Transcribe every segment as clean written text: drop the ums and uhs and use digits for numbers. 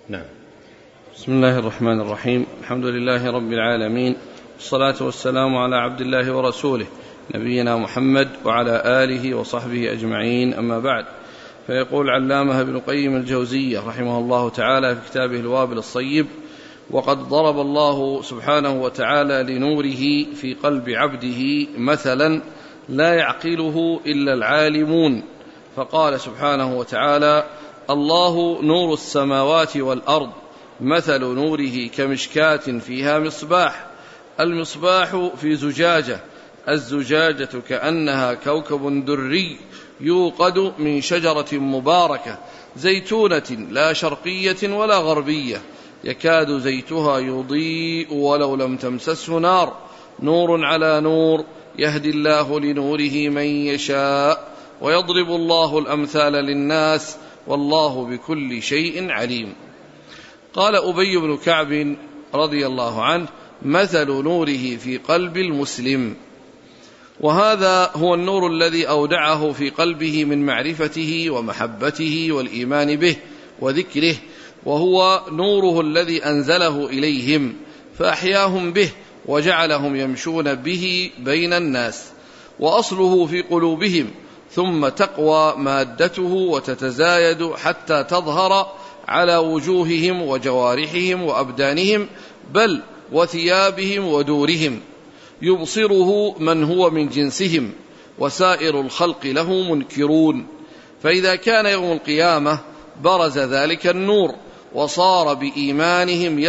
نعم. بسم الله الرحمن الرحيم. الحمد لله رب العالمين، والصلاة والسلام على عبد الله ورسوله نبينا محمد وعلى آله وصحبه أجمعين، أما بعد. فيقول علامة ابن القيم الجوزية رحمه الله تعالى في كتابه الوابل الصيب: وقد ضرب الله سبحانه وتعالى لنوره في قلب عبده مثلا لا يعقله إلا العالمون، فقال سبحانه وتعالى: الله نور السماوات والأرض، مثل نوره كمشكاة فيها مصباح، المصباح في زجاجة، الزجاجة كأنها كوكب دري يوقد من شجرة مباركة زيتونة لا شرقية ولا غربية، يكاد زيتها يضيء ولو لم تمسسه نار، نور على نور، يهدي الله لنوره من يشاء، ويضرب الله الأمثال للناس، والله بكل شيء عليم. قال أبي بن كعب رضي الله عنه: مثل نوره في قلب المسلم. وهذا هو النور الذي أودعه في قلبه من معرفته ومحبته والإيمان به وذكره، وهو نوره الذي أنزله إليهم فأحياهم به وجعلهم يمشون به بين الناس، وأصله في قلوبهم، ثم تقوى مادته وتتزايد حتى تظهر على وجوههم وجوارحهم وأبدانهم، بل وثيابهم ودورهم، يبصره من هو من جنسهم، وسائر الخلق له منكرون. فإذا كان يوم القيامة برز ذلك النور، وصار بإيمانهم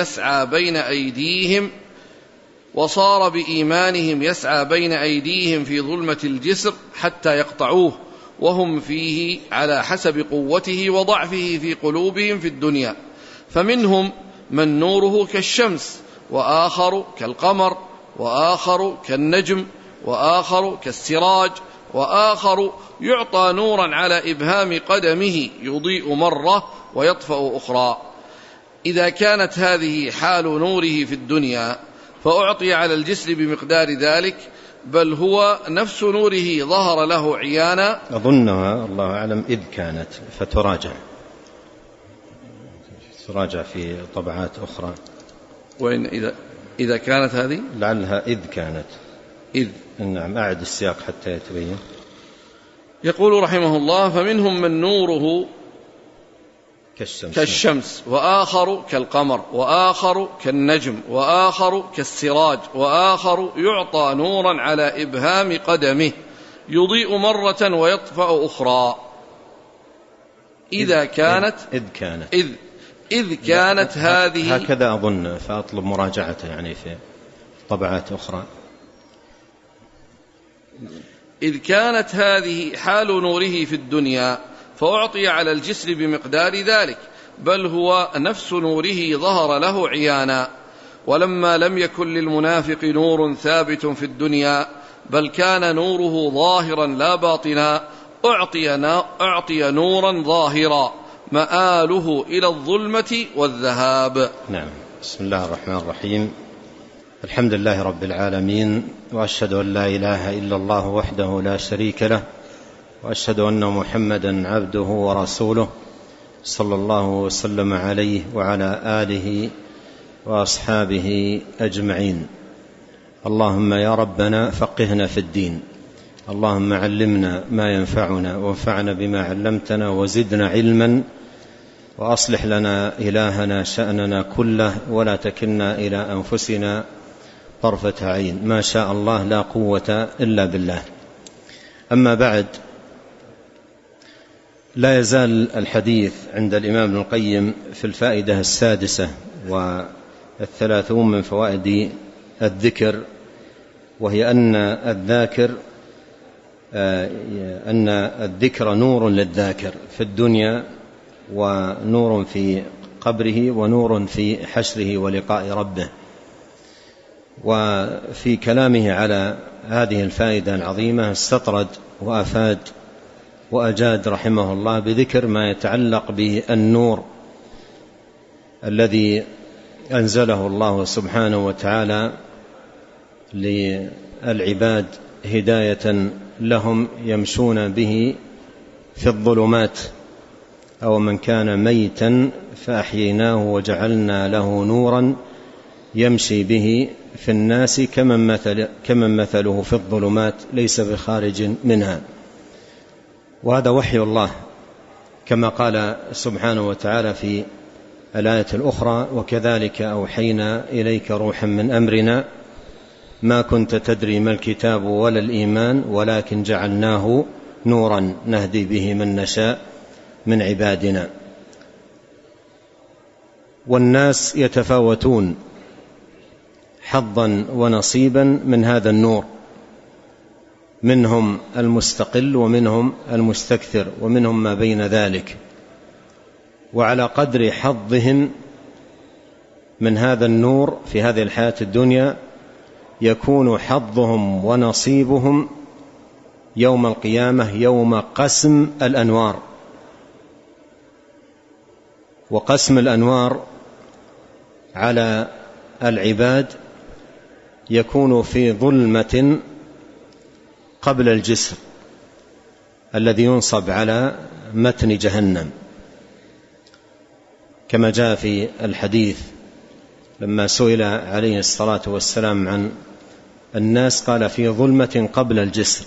يسعى بين أيديهم في ظلمة الجسر حتى يقطعوه، وهم فيه على حسب قوته وضعفه في قلوبهم في الدنيا. فمنهم من نوره كالشمس، وآخر كالقمر، وآخر كالنجم، وآخر كالسراج، وآخر يعطى نورا على إبهام قدمه يضيء مرة ويطفأ أخرى. إذا كانت هذه حال نوره في الدنيا فأعطي على الجسر بمقدار ذلك، بل هو نفس نوره ظهر له عيانا. أظنها الله أعلم إذ كانت، فتراجع في طبعات أخرى. وإن إذا كانت هذه لعلها إذ كانت. إذ، نعم، أعد السياق حتى يتبين. يقول رحمه الله: فمنهم من نوره كالشمس، وآخر كالقمر، وآخر كالنجم، وآخر كالسراج، وآخر يعطى نورا على إبهام قدمه يضيء مرة ويطفأ أخرى. إذ كانت هذه، هكذا أظن، فأطلب مراجعته يعني في طبعات أخرى. إذ كانت هذه حال نوره في الدنيا فأعطي على الجسر بمقدار ذلك، بل هو نفس نوره ظهر له عيانا. ولما لم يكن للمنافق نور ثابت في الدنيا، بل كان نوره ظاهرا لا باطنا، أعطي نورا ظاهرا مآله إلى الظلمة والذهاب. نعم. بسم الله الرحمن الرحيم. الحمد لله رب العالمين، وأشهد أن لا إله إلا الله وحده لا شريك له، وأشهد أن محمدا عبده ورسوله، صلى الله وسلم عليه وعلى آله وأصحابه أجمعين. اللهم يا ربنا فقهنا في الدين، اللهم علمنا ما ينفعنا، وانفعنا بما علمتنا، وزدنا علما، وأصلح لنا إلهنا شأننا كله، ولا تكلنا إلى أنفسنا طرفة عين. ما شاء الله لا قوة إلا بالله. أما بعد، لا يزال الحديث عند الإمام ابن القيم في الفائدة 36 من فوائد الذكر، وهي أن الذكر نور للذاكر في الدنيا، ونور في قبره، ونور في حشره ولقاء ربه. وفي كلامه على هذه الفائدة العظيمة استطرد وأفاد وأجاد رحمه الله بذكر ما يتعلق بالنور الذي أنزله الله سبحانه وتعالى للعباد هداية لهم يمشون به في الظلمات أو من كان ميتا فأحييناه وجعلنا له نورا يمشي به في الناس كمن مثله في الظلمات ليس بخارج منها. وهذا وحي الله كما قال سبحانه وتعالى في الآية الأخرى: وكذلك أوحينا إليك روحا من أمرنا ما كنت تدري ما الكتاب ولا الإيمان ولكن جعلناه نورا نهدي به من نشاء من عبادنا. والناس يتفاوتون حظا ونصيبا من هذا النور، منهم المستقل ومنهم المستكثر ومنهم ما بين ذلك، وعلى قدر حظهم من هذا النور في هذه الحياة الدنيا يكون حظهم ونصيبهم يوم القيامة يوم قسم الأنوار. وقسم الأنوار على العباد يكون في ظلمة قبل الجسر الذي ينصب على متن جهنم، كما جاء في الحديث لما سئل عليه الصلاة والسلام عن الناس قال: في ظلمة قبل الجسر.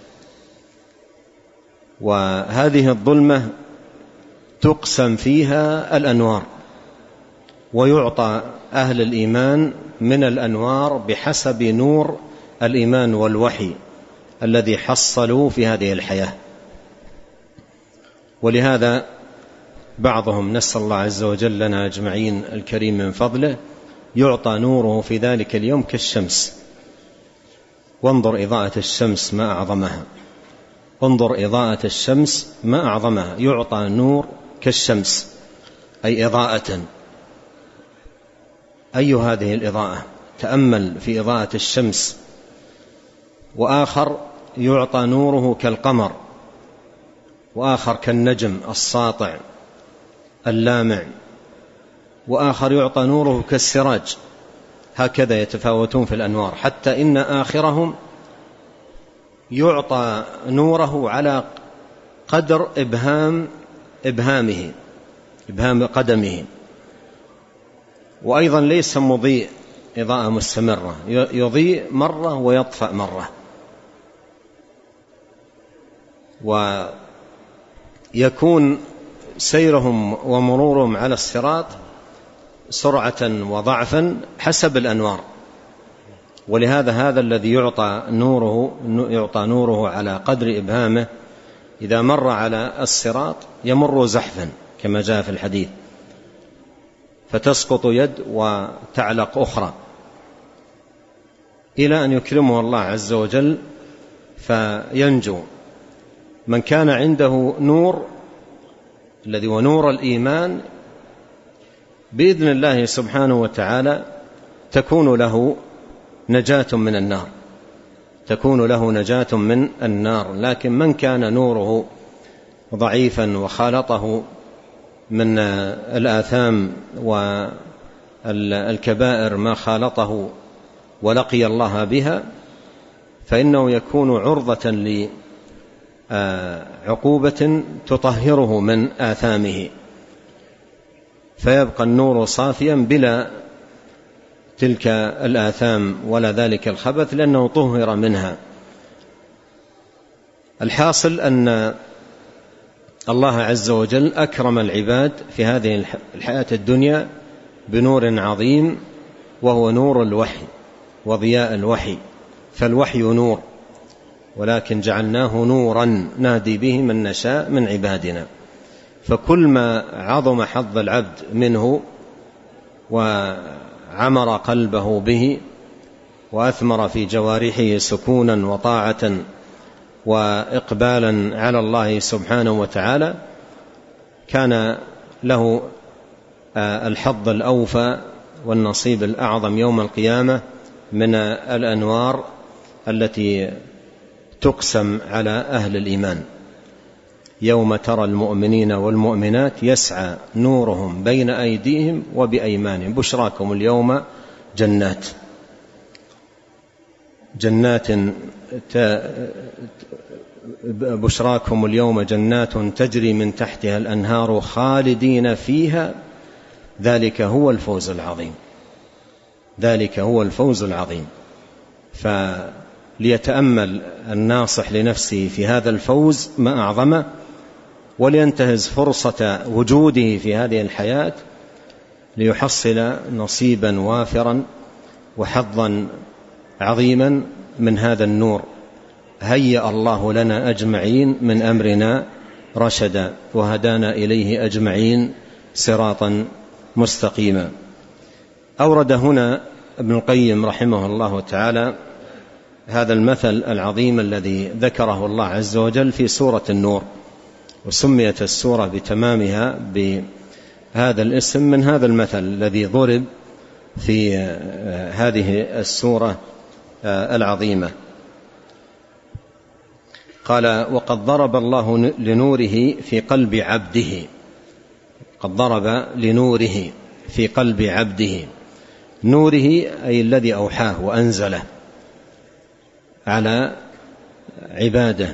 وهذه الظلمة تقسم فيها الأنوار، ويعطى أهل الإيمان من الأنوار بحسب نور الإيمان والوحي الذي حصلوا في هذه الحياة. ولهذا بعضهم، نسأل الله عز وجل لنا أجمعين الكريم من فضله، يعطى نوره في ذلك اليوم كالشمس. وانظر إضاءة الشمس ما أعظمها، انظر إضاءة الشمس ما أعظمها، يعطى نور كالشمس أي إضاءة. أي هذه الإضاءة؟ تأمل في إضاءة الشمس. وآخر يعطى نوره كالقمر، وآخر كالنجم الساطع اللامع، وآخر يعطى نوره كالسراج. هكذا يتفاوتون في الأنوار، حتى إن آخرهم يعطى نوره على قدر إبهام قدمه، وأيضا ليس مضيء إضاءة مستمرة، يضيء مرة ويطفأ مرة. ويكون سيرهم ومرورهم على الصراط سرعة وضعفا حسب الأنوار. ولهذا هذا الذي يعطى نوره على قدر إبهامه إذا مر على الصراط يمر زحفا كما جاء في الحديث، فتسقط يد وتعلق أخرى إلى أن يكرمه الله عز وجل فينجو. من كان عنده نور الذي هو نور الإيمان بإذن الله سبحانه وتعالى تكون له نجاة من النار، تكون له نجاة من النار. لكن من كان نوره ضعيفا وخالطه من الآثام والكبائر ما خالطه ولقي الله بها، فإنه يكون عرضة لعقوبة تطهره من آثامه، فيبقى النور صافيا بلا تلك الآثام ولا ذلك الخبث لأنه طهر منها. الحاصل أن الله عز وجل أكرم العباد في هذه الحياة الدنيا بنور عظيم، وهو نور الوحي وضياء الوحي. فالوحي نور، ولكن جعلناه نورا نهدي به من نشاء من عبادنا. فكل ما عظم حظ العبد منه وعمر قلبه به وأثمر في جوارحه سكونا وطاعة وإقبالا على الله سبحانه وتعالى، كان له الحظ الأوفى والنصيب الأعظم يوم القيامة من الأنوار التي تقسم على أهل الإيمان. يوم ترى المؤمنين والمؤمنات يسعى نورهم بين أيديهم وبأيمانهم بشراكم اليوم جنات بشراكم اليوم جنات تجري من تحتها الأنهار خالدين فيها ذلك هو الفوز العظيم. ذلك هو الفوز العظيم. فليتأمل الناصح لنفسه في هذا الفوز ما أعظمه، ولينتهز فرصة وجوده في هذه الحياة ليحصل نصيبا وافرا وحظا عظيما من هذا النور. هيأ الله لنا أجمعين من أمرنا رشدا، وهدانا إليه أجمعين صراطا مستقيما. أورد هنا ابن القيم رحمه الله تعالى هذا المثل العظيم الذي ذكره الله عز وجل في سورة النور، وسميت السورة بتمامها بهذا الاسم من هذا المثل الذي ضرب في هذه السورة العظيمة. قال: وقد ضرب الله لنوره في قلب عبده. قد ضرب لنوره في قلب عبده. نوره أي الذي أوحاه وأنزله على عباده.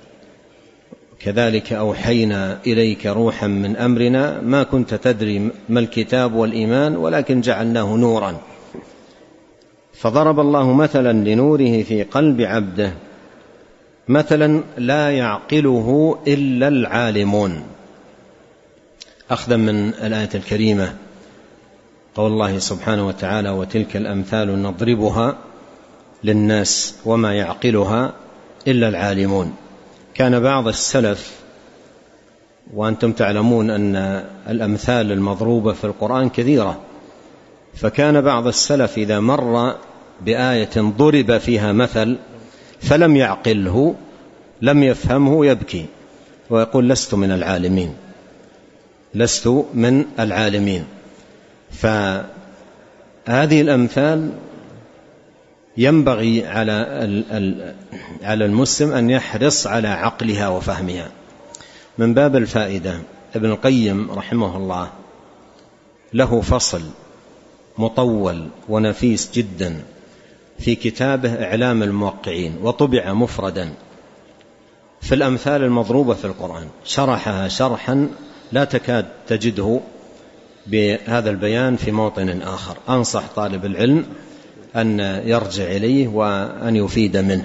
كذلك أوحينا إليك روحا من أمرنا ما كنت تدري ما الكتاب والإيمان ولكن جعلناه نورا. فضرب الله مثلا لنوره في قلب عبده مثلا لا يعقله إلا العالمون، أخذا من الآية الكريمة قول الله سبحانه وتعالى: وتلك الأمثال نضربها للناس وما يعقلها إلا العالمون. كان بعض السلف، وأنتم تعلمون أن الأمثال المضروبة في القرآن كثيرة، فكان بعض السلف إذا مر بآية ضرب فيها مثل فلم يعقله لم يفهمه يبكي ويقول: لست من العالمين، لست من العالمين. فهذه الأمثال ينبغي على المسلم أن يحرص على عقلها وفهمها. من باب الفائدة، ابن القيم رحمه الله له فصل مطول ونفيس جدا في كتابه إعلام الموقعين، وطبع مفردا في الأمثال المضروبة في القرآن، شرحها شرحا لا تكاد تجده بهذا البيان في موطن آخر. أنصح طالب العلم أن يرجع إليه وأن يفيد منه.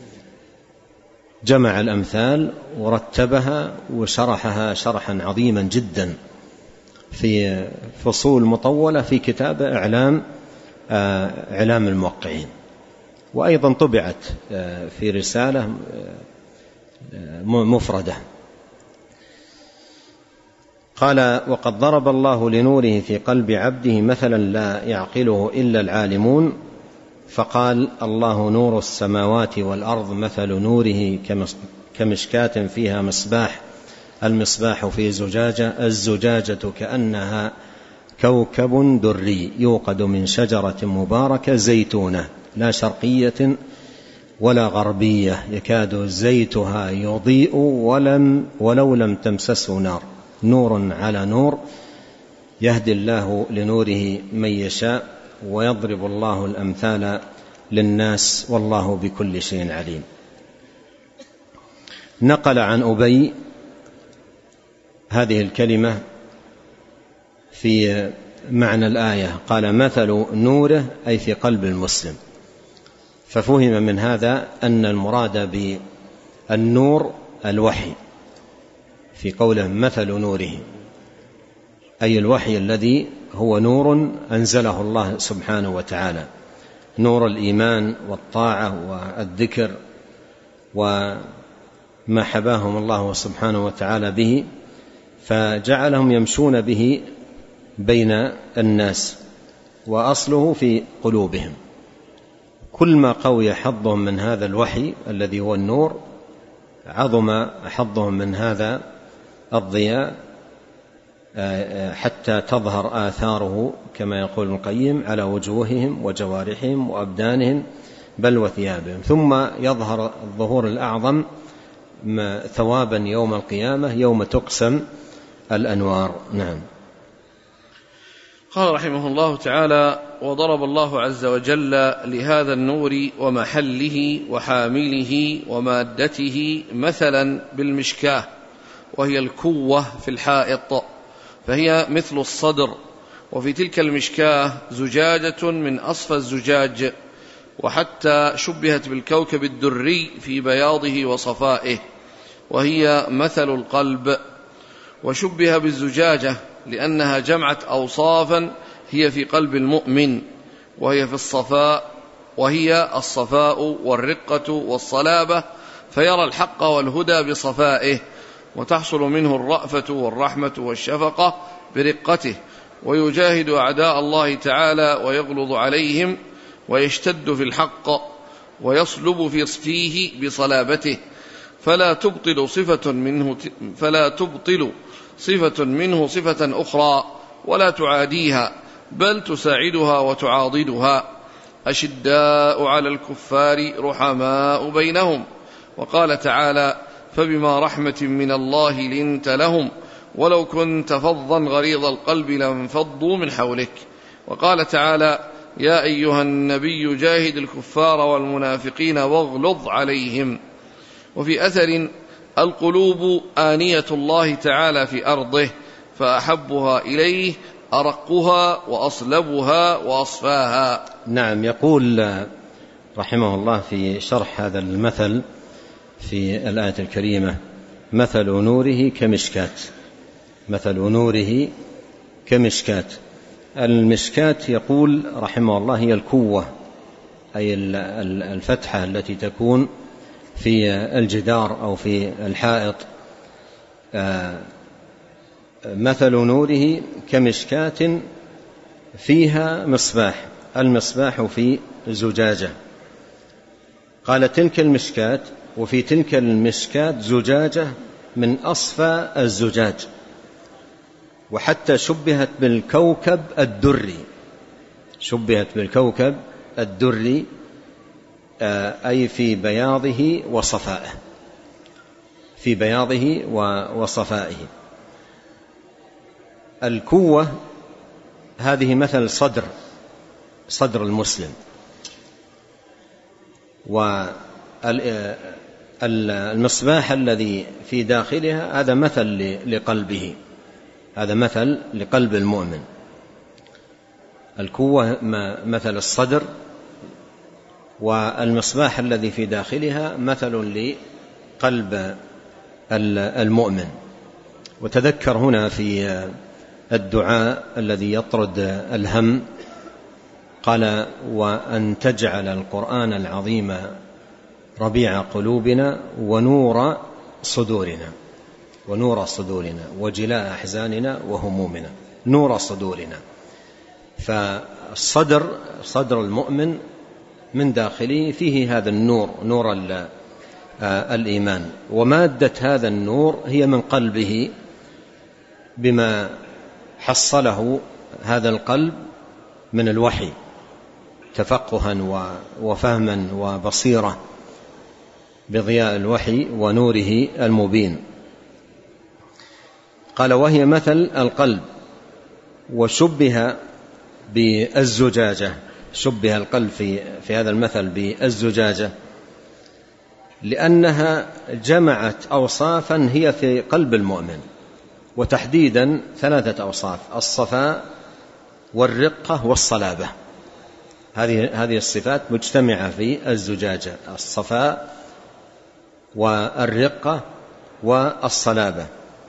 جمع الأمثال ورتبها وشرحها شرحا عظيما جدا في فصول مطولة في كتاب إعلام الموقعين، وأيضا طبعت في رسالة مفردة. قال: وقد ضرب الله لنوره في قلب عبده مثلا لا يعقله إلا العالمون. فقال: الله نور السماوات والأرض، مثل نوره كمشكاة فيها مصباح، المصباح في زجاجة، الزجاجة كأنها كوكب دري يوقد من شجرة مباركة زيتونة لا شرقية ولا غربية يكاد زيتها يضيء ولو لم تمسسه نار، نور على نور، يهدي الله لنوره من يشاء ويضرب الله الأمثال للناس والله بكل شيء عليم. نقل عن أبي هذه الكلمة في معنى الآية، قال: مثل نوره أي في قلب المسلم. ففهم من هذا أن المراد بالنور الوحي في قوله مثل نوره، أي الوحي الذي هو نور أنزله الله سبحانه وتعالى، نور الإيمان والطاعة والذكر وما حباهم الله سبحانه وتعالى به، فجعلهم يمشون به بين الناس، وأصله في قلوبهم. كل ما قوي حظهم من هذا الوحي الذي هو النور عظم حظهم من هذا الضياء حتى تظهر آثاره كما يقول ابن القيم على وجوههم وجوارحهم وأبدانهم بل وثيابهم، ثم يظهر الظهور الأعظم ثوابا يوم القيامة يوم تقسم الأنوار. نعم. قال رحمه الله تعالى: وضرب الله عز وجل لهذا النور ومحله وحامله ومادته مثلا بالمشكاة، وهي الكوة في الحائط، فهي مثل الصدر، وفي تلك المشكاة زجاجة من أصفى الزجاج، وحتى شبهت بالكوكب الدري في بياضه وصفائه، وهي مثل القلب. وشبه بالزجاجة لأنها جمعت أوصافا هي في قلب المؤمن، وهي الصفاء والرقة والصلابة، فيرى الحق والهدى بصفائه، وتحصل منه الرأفة والرحمة والشفقة برقته، ويجاهد أعداء الله تعالى ويغلظ عليهم، ويشتد في الحق ويصلب فيه بصلابته، فلا تبطل صفة منه صفة أخرى ولا تعاديها، بل تساعدها وتعاضدها. أشداء على الكفار رحماء بينهم. وقال تعالى: فبما رحمة من الله لنت لهم ولو كنت فظا غليظ القلب لانفضوا من حولك. وقال تعالى: يا أيها النبي جاهد الكفار والمنافقين واغلظ عليهم. وفي أثر: القلوب آنية الله تعالى في أرضه، فأحبها إليه أرقها وأصلبها وأصفاها. نعم. يقول رحمه الله في شرح هذا المثل في الآية الكريمة: مثل نوره كمشكاة. مثل نوره كمشكاة. المشكاة يقول رحمه الله هي الكوة، أي الفتحة التي تكون في الجدار أو في الحائط. مثل نوره كمشكاة فيها مصباح، المصباح في زجاجة. قال: تلك المشكاة، وفي تلك المشكاة زجاجة من أصفى الزجاج، وحتى شبهت بالكوكب الدري. شبهت بالكوكب الدري أي في بياضه وصفائه، في بياضه وصفائه. الكوة هذه مثل صدر المسلم، والمصباح الذي في داخلها هذا مثل لقلبه، هذا مثل لقلب المؤمن. الكوة مثل الصدر، والمصباح الذي في داخلها مثل لقلب المؤمن. وتذكر هنا في الدعاء الذي يطرد الهم، قال: وأن تجعل القرآن العظيم ربيع قلوبنا ونور صدورنا، ونور صدورنا وجلاء أحزاننا وهمومنا. نور صدورنا، فالصدر صدر المؤمن من داخله فيه هذا النور، نور الإيمان. ومادة هذا النور هي من قلبه، بما حصله هذا القلب من الوحي تفقها وفهما وبصيرة بضياء الوحي ونوره المبين. قال: وهي مثل القلب. وشبه بالزجاجة، شبه القلب في هذا المثل بالزجاجة لأنها جمعت أوصافا هي في قلب المؤمن، وتحديدا 3 أوصاف: الصفاء والرقة والصلابة. هذه الصفات مجتمعة في الزجاجة: الصفاء والرقة والصلابة.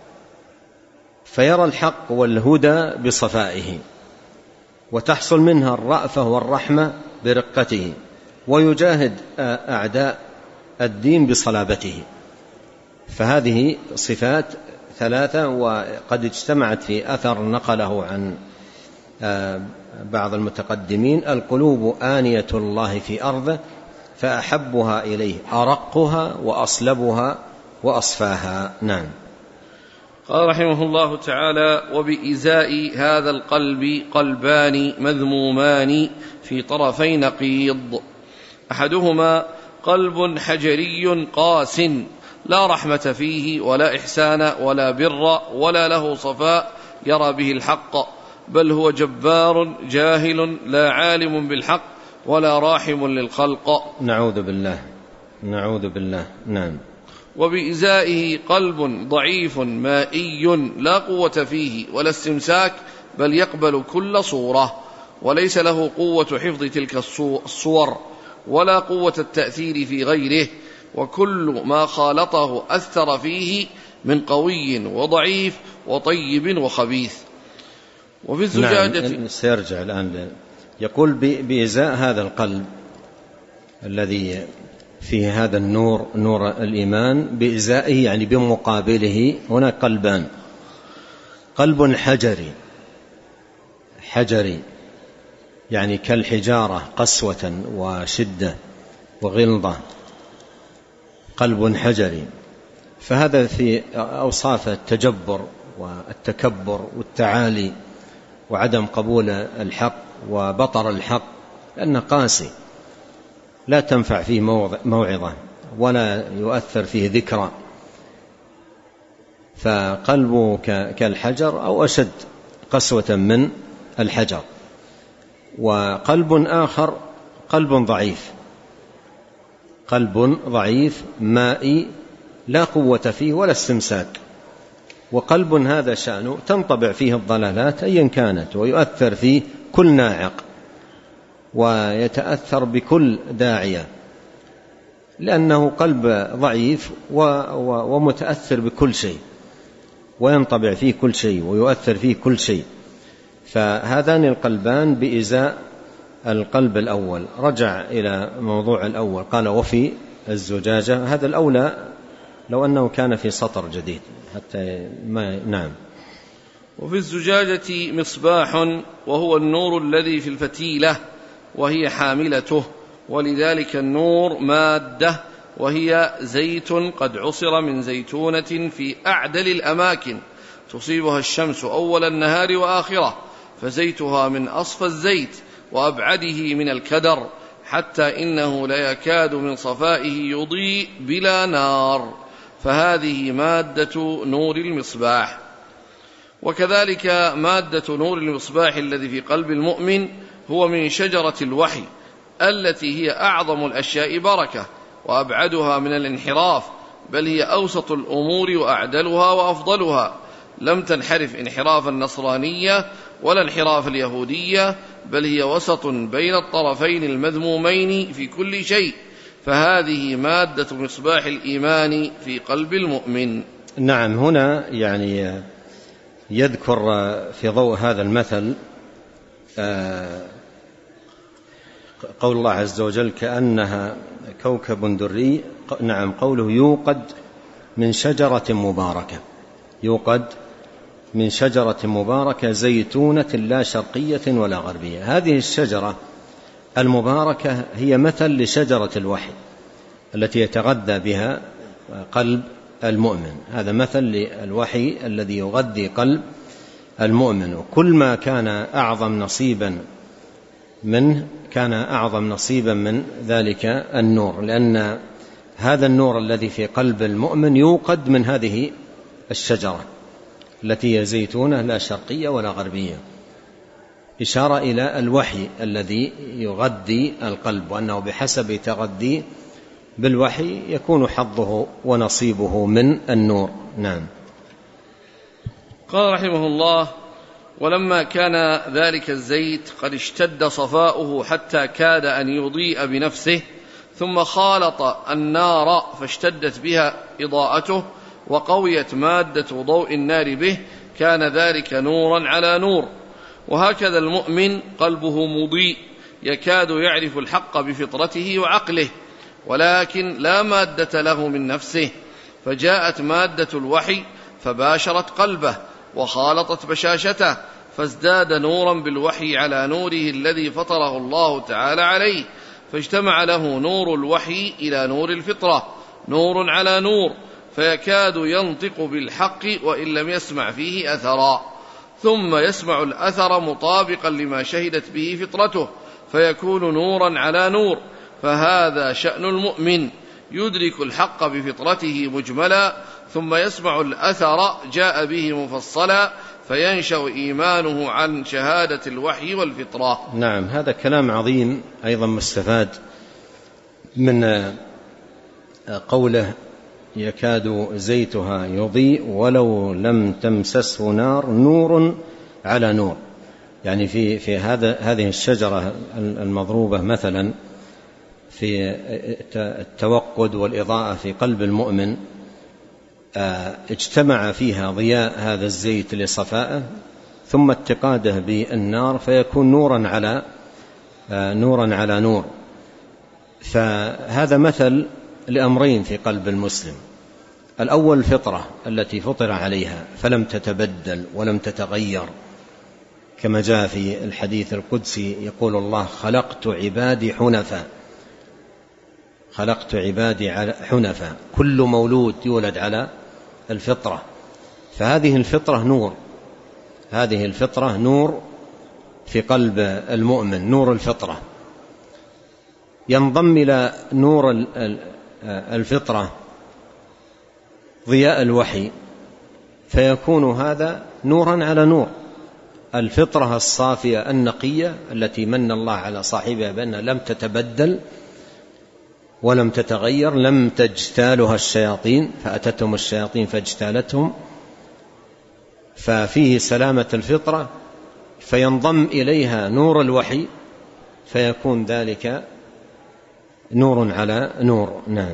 فيرى الحق والهدى بصفائه، وتحصل منها الرأفة والرحمة برقته، ويجاهد أعداء الدين بصلابته. فهذه صفات 3، وقد اجتمعت في أثر نقله عن بعض المتقدمين: القلوب آنية الله في أرضه، فأحبها إليه أرقها وأصلبها وأصفاها. نعم. قال رحمه الله تعالى: وبإزاء هذا القلب قلبان مذمومان في طرفي نقيض: أحدهما قلب حجري قاس لا رحمة فيه ولا إحسان ولا بر ولا له صفاء يرى به الحق، بل هو جبار جاهل لا عالم بالحق ولا راحم للخلق. نعوذ بالله، نعوذ بالله. نعم. وبإزائه قلب ضعيف مائي لا قوة فيه ولا استمساك، بل يقبل كل صورة، وليس له قوة حفظ تلك الصور ولا قوة التأثير في غيره، وكل ما خالطه أثر فيه من قوي وضعيف وطيب وخبيث. وفي الزجاجة. نعم. سيرجع الآن يقول بإزاء هذا القلب الذي فيه هذا النور، نور الإيمان، بإزائه يعني بمقابله هناك قلبان: قلب حجري يعني كالحجارة قسوة وشدة وغلظة، قلب حجري، فهذا في أوصاف التجبر والتكبر والتعالي وعدم قبول الحق وبطر الحق، لأنه قاسي لا تنفع فيه موعظة ولا يؤثر فيه ذكرى، فقلبه كالحجر أو أشد قسوة من الحجر. وقلب آخر قلب ضعيف مائي لا قوة فيه ولا استمساك، وقلب هذا شأنه تنطبع فيه الضلالات أيا كانت، ويؤثر فيه كل ناعق ويتأثر بكل داعية، لأنه قلب ضعيف ومتأثر بكل شيء، وينطبع فيه كل شيء ويؤثر فيه كل شيء. فهذان القلبان بإزاء القلب الأول. رجع إلى موضوع الأول، قال وفي الزجاجة، هذا الأولى لو أنه كان في سطر جديد حتى ما. نعم. وفي الزجاجة مصباح، وهو النور الذي في الفتيلة وهي حاملته، ولذلك النور مادة، وهي زيت قد عصر من زيتونة في أعدل الأماكن تصيبها الشمس أول النهار وآخرة، فزيتها من أصفى الزيت وأبعده من الكدر، حتى إنه لا يكاد من صفائه يضيء بلا نار، فهذه مادة نور المصباح. وكذلك مادة نور المصباح الذي في قلب المؤمن هو من شجرة الوحي، التي هي أعظم الأشياء بركة وأبعدها من الانحراف، بل هي أوسط الأمور وأعدلها وأفضلها، لم تنحرف انحراف النصرانية ولا انحراف اليهودية، بل هي وسط بين الطرفين المذمومين في كل شيء، فهذه مادة مصباح الإيمان في قلب المؤمن. نعم. هنا يعني يذكر في ضوء هذا المثل قول الله عز وجل كأنها كوكب دري. نعم، قوله يوقد من شجرة مباركة، يوقد من شجرة مباركة زيتونة لا شرقية ولا غربية. هذه الشجرة المباركة هي مثل لشجرة الوحي التي يتغذى بها قلب المؤمن، هذا مثل للوحي الذي يغذي قلب المؤمن، وكل ما كان أعظم نصيبا منه كان أعظم نصيبا من ذلك النور، لأن هذا النور الذي في قلب المؤمن يوقد من هذه الشجرة التي هي زيتونة لا شرقية ولا غربية، إشارة إلى الوحي الذي يغذي القلب، وأنه بحسب تغذي بالوحي يكون حظه ونصيبه من النور. نعم. قال رحمه الله: ولما كان ذلك الزيت قد اشتد صفاؤه حتى كاد أن يضيء بنفسه، ثم خالط النار فاشتدت بها إضاءته وقويت مادة ضوء النار به، كان ذلك نورا على نور. وهكذا المؤمن قلبه مضيء يكاد يعرف الحق بفطرته وعقله، ولكن لا مادة له من نفسه، فجاءت مادة الوحي فباشرت قلبه وخالطت بشاشته، فازداد نورا بالوحي على نوره الذي فطره الله تعالى عليه، فاجتمع له نور الوحي إلى نور الفطرة، نور على نور، فيكاد ينطق بالحق وإن لم يسمع فيه أثرا، ثم يسمع الأثر مطابقا لما شهدت به فطرته، فيكون نورا على نور. فهذا شأن المؤمن، يدرك الحق بفطرته مجملا، ثم يسمع الأثر جاء به مفصلا، فينشأ إيمانه عن شهادة الوحي والفطرة. نعم، هذا كلام عظيم أيضا مستفاد من قوله يكاد زيتها يضيء ولو لم تمسسه نار، نور على نور. يعني في هذه الشجرة المضروبة مثلا في التوقد والإضاءة في قلب المؤمن، اجتمع فيها ضياء هذا الزيت لصفائه ثم اتقاده بالنار فيكون نورا على نور. فهذا مثل لأمرين في قلب المسلم: الأول الفطرة التي فطر عليها فلم تتبدل ولم تتغير، كما جاء في الحديث القدسي يقول الله: خلقت عبادي حنفاء، كل مولود يولد على الفطرة. فهذه الفطرة نور في قلب المؤمن، نور الفطرة. ينضم إلى نور الفطرة ضياء الوحي فيكون هذا نورا على نور. الفطرة الصافية النقية التي من الله على صاحبها بأنها لم تتبدل ولم تتغير، لم تجتالها الشياطين فأتتهم الشياطين فاجتالتهم، ففيه سلامة الفطرة، فينضم إليها نور الوحي فيكون ذلك نور على نور. نعم.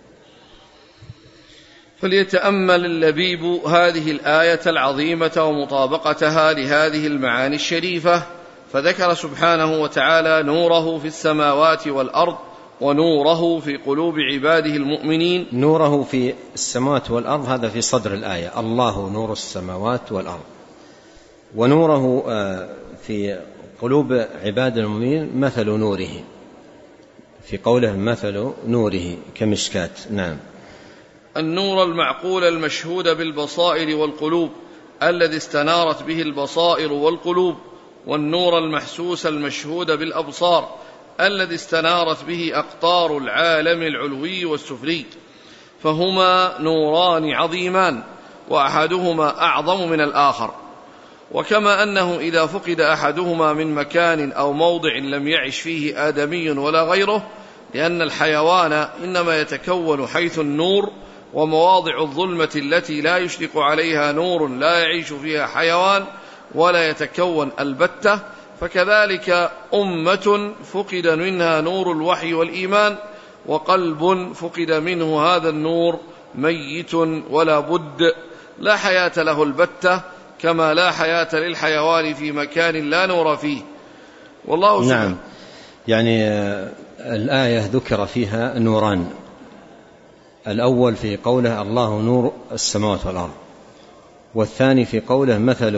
فليتأمل اللبيب هذه الآية العظيمة ومطابقتها لهذه المعاني الشريفة، فذكر سبحانه وتعالى نوره في السماوات والأرض ونوره في قلوب عباده المؤمنين. نوره في السماوات والأرض هذا في صدر الآية: الله نور السماوات والأرض. ونوره في قلوب عباد المؤمنين مثل نوره، في قوله مثل نوره كمشكاة. نعم. النور المعقول المشهود بالبصائر والقلوب الذي استنارت به البصائر والقلوب، والنور المحسوس المشهود بالأبصار الذي استنارت به أقطار العالم العلوي والسفلي، فهما نوران عظيمان وأحدهما أعظم من الآخر. وكما أنه إذا فقد أحدهما من مكان أو موضع لم يعش فيه آدمي ولا غيره، لأن الحيوان إنما يتكون حيث النور، ومواضع الظلمة التي لا يشرق عليها نور لا يعيش فيها حيوان ولا يتكون البتة، فكذلك أمة فقد منها نور الوحي والإيمان، وقلب فقد منه هذا النور ميت ولا بد، لا حياة له البتة، كما لا حياة للحيوان في مكان لا نور فيه. والله سبحانه. نعم. يعني الآية ذكر فيها نوران: الأول في قوله الله نور السماوات والأرض، والثاني في قوله مثل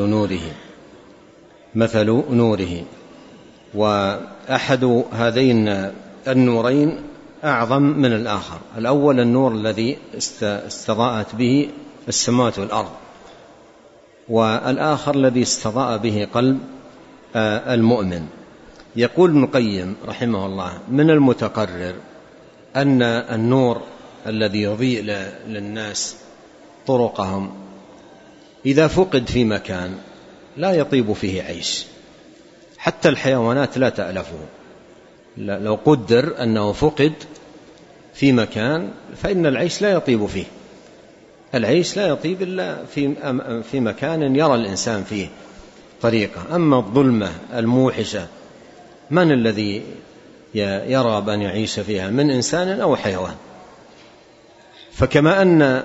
نوره. وأحد هذين النورين أعظم من الآخر. الأول النور الذي استضاءت به السماوات والأرض، والآخر الذي استضاء به قلب المؤمن. يقول ابن القيم رحمه الله: من المتقرر أن النور الذي يضيء للناس طرقهم إذا فقد في مكان لا يطيب فيه عيش، حتى الحيوانات لا تألفه. لو قدر أنه فقد في مكان فإن العيش لا يطيب فيه. العيش لا يطيب إلا في مكان يرى الإنسان فيه طريقة. أما الظلمة الموحشة من الذي يرغب أن يعيش فيها من إنسان أو حيوان؟ فكما أن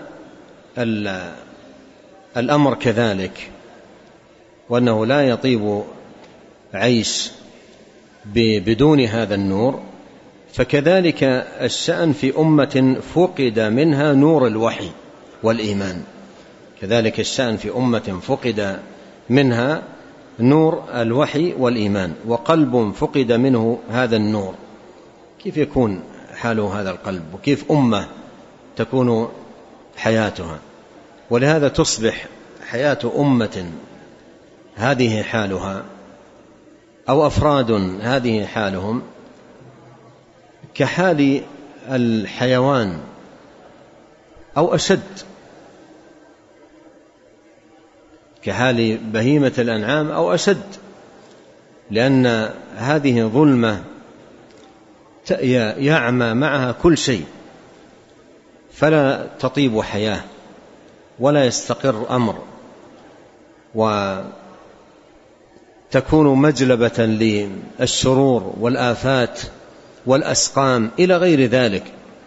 الأمر كذلك، وأنه لا يطيب عيش بدون هذا النور، فكذلك الشأن في أمة فقد منها نور الوحي والإيمان. كذلك الشأن في أمة فقد منها نور الوحي والإيمان، وقلب فقد منه هذا النور، كيف يكون حال هذا القلب؟ وكيف أمة تكون حياتها؟ ولهذا تصبح حياة أمة هذه حالها، أو أفراد هذه حالهم، كحال الحيوان أو أشد، كحال بهيمة الأنعام أو أشد، لأن هذه ظلمة يعمى معها كل شيء، فلا تطيب حياة ولا يستقر أمر، وتكون مجلبة للشرور والآفات والأسقام إلى غير ذلك،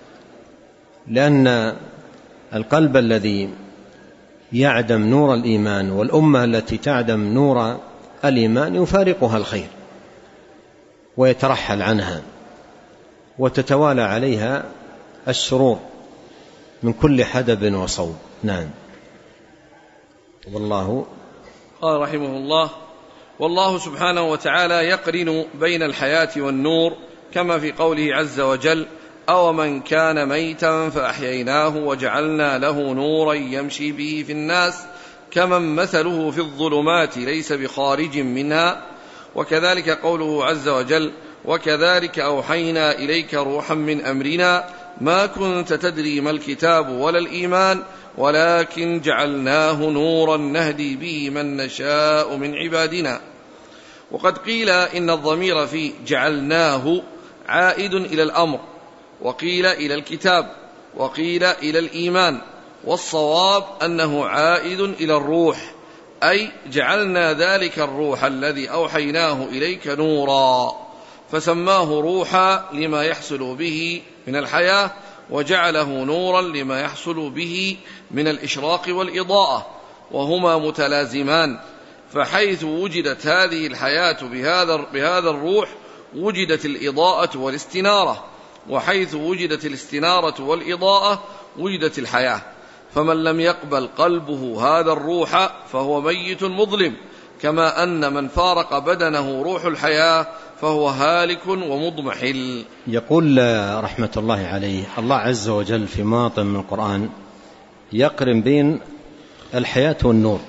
لأن القلب الذي يعدم نور الإيمان والأمة التي تعدم نور الإيمان يفارقها الخير ويترحل عنها وتتوالى عليها الشرور من كل حدب وصوب. نعم. والله قال رحمه الله: والله سبحانه وتعالى يقرن بين الحياة والنور، كما في قوله عز وجل: أو من كان ميتا فأحييناه وجعلنا له نورا يمشي به في الناس كمن مثله في الظلمات ليس بخارج منها. وكذلك قوله عز وجل: وكذلك أوحينا إليك روحا من أمرنا ما كنت تدري ما الكتاب ولا الإيمان ولكن جعلناه نورا نهدي به من نشاء من عبادنا. وقد قيل إن الضمير في جعلناه عائد إلى الأمر، وقيل إلى الكتاب، وقيل إلى الإيمان، والصواب أنه عائد إلى الروح، أي جعلنا ذلك الروح الذي أوحيناه إليك نورا، فسماه روحا لما يحصل به من الحياة، وجعله نورا لما يحصل به من الإشراق والإضاءة، وهما متلازمان، فحيث وجدت هذه الحياة بهذا الروح وجدت الإضاءة والاستنارة، وحيث وجدت الاستنارة والإضاءة وجدت الحياة. فمن لم يقبل قلبه هذا الروح فهو ميت مظلم، كما أن من فارق بدنه روح الحياة فهو هالك ومضمحل. يقول رحمة الله عليه: الله عز وجل في مواطن من القرآن يقرن بين الحياة والنور،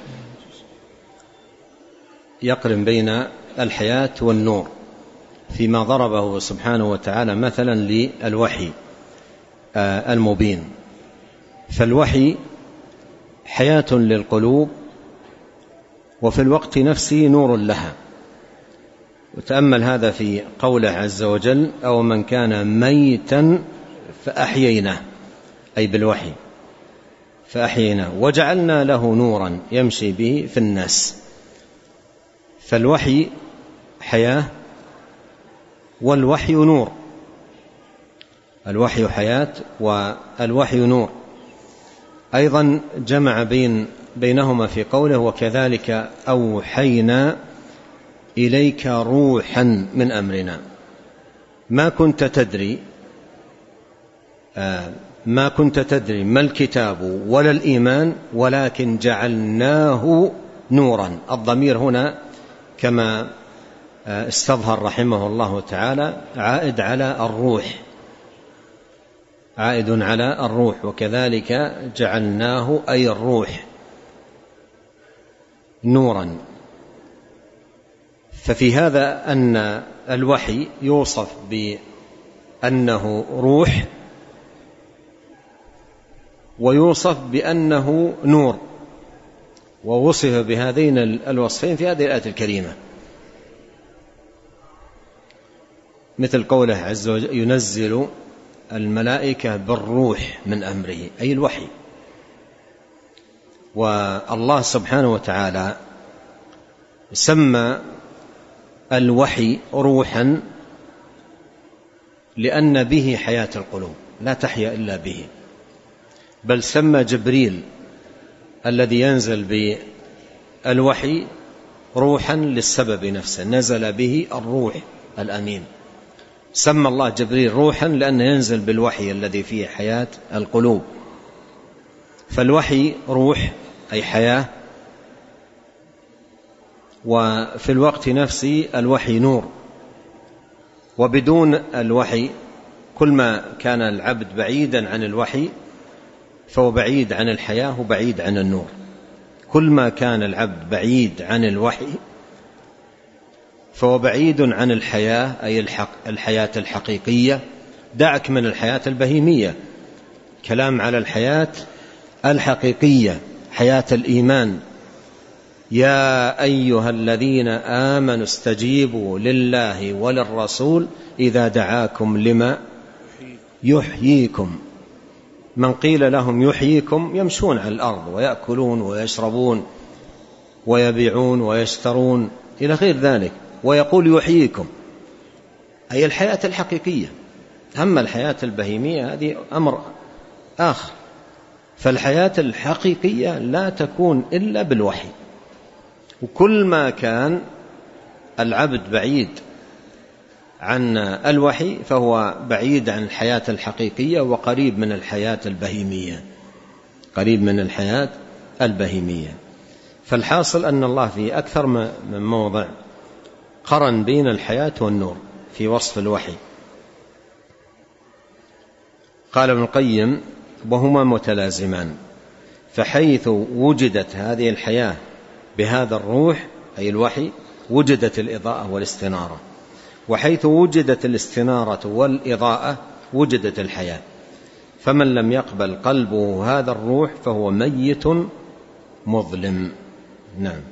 يقرن بين الحياة والنور فيما ضربه سبحانه وتعالى مثلا للوحي المبين. فالوحي حياة للقلوب وفي الوقت نفسه نور لها. وتأمل هذا في قوله عز وجل: أو من كان ميتا فأحييناه، أي بالوحي فأحييناه وجعلنا له نورا يمشي به في الناس. فالوحي حياة والوحي نور، الوحي حياة والوحي نور. أيضا جمع بينهما في قوله: وكذلك أوحينا إليك روحا من أمرنا ما كنت تدري ما الكتاب ولا الإيمان ولكن جعلناه نورا. الضمير هنا كما استظهر رحمه الله تعالى عائد على الروح، وكذلك جعلناه أي الروح نورا. ففي هذا أن الوحي يوصف بأنه روح ويوصف بأنه نور، ووصف بهذين الوصفين في هذه الآية الكريمة، مثل قوله عز وجل: ينزل الملائكة بالروح من أمره، أي الوحي. والله سبحانه وتعالى سمى الوحي روحا لأن به حياة القلوب، لا تحيا إلا به. بل سمى جبريل الذي ينزل بالوحي روحا للسبب نفسه، نزل به الروح الأمين. سمى الله جبريل روحا لأنه ينزل بالوحي الذي فيه حياة القلوب. فالوحي روح أي حياة، وفي الوقت نفسه الوحي نور. وبدون الوحي كل ما كان العبد بعيدا عن الوحي فهو بعيد عن الحياة وبعيد عن النور. كل ما كان العبد بعيد عن الوحي فهو بعيد عن الحياة، أي الحياة الحقيقية. دعك من الحياة البهيمية، كلام على الحياة الحقيقية، حياة الإيمان يا أيها الذين آمنوا استجيبوا لله وللرسول إذا دعاكم لما يحييكم. من قيل لهم يحييكم يمشون على الأرض ويأكلون ويشربون ويبيعون ويشترون إلى غير ذلك، ويقول يحييكم أي الحياة الحقيقية. أما الحياة البهيمية هذه أمر آخر. فالحياة الحقيقية لا تكون إلا بالوحي، وكل ما كان العبد بعيد عن الوحي فهو بعيد عن الحياة الحقيقية وقريب من الحياة البهيمية، قريب من الحياة البهيمية. فالحاصل أن الله في أكثر من موضع قرن بين الحياة والنور في وصف الوحي. قال ابن القيم وهما متلازمان، فحيث وجدت هذه الحياة بهذا الروح أي الوحي وجدت الإضاءة والاستنارة، وحيث وجدت الاستنارة والإضاءة وجدت الحياة. فمن لم يقبل قلبه هذا الروح فهو ميت مظلم. نعم.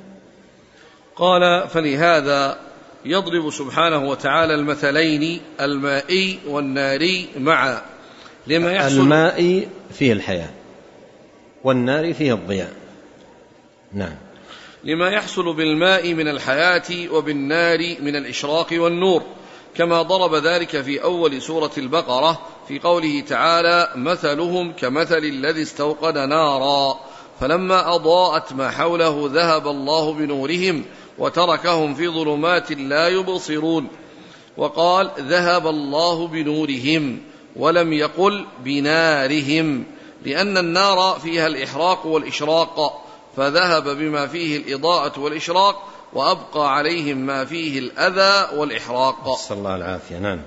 قال فلهذا يضرب سبحانه وتعالى المثلين المائي والناري معا لما يحصل. المائي فيه الحياة والنار فيه الضياء. نعم. لما يحصل بالماء من الحياة وبالنار من الإشراق والنور، كما ضرب ذلك في أول سورة البقرة في قوله تعالى مثلهم كمثل الذي استوقد نارا فلما أضاءت ما حوله ذهب الله بنورهم وتركهم في ظلمات لا يبصرون. وقال ذهب الله بنورهم ولم يقل بنارهم، لأن النار فيها الإحراق والإشراق، فذهب بما فيه الإضاءة والإشراق وأبقى عليهم ما فيه الأذى والإحراق. صلى الله العافية. نعم.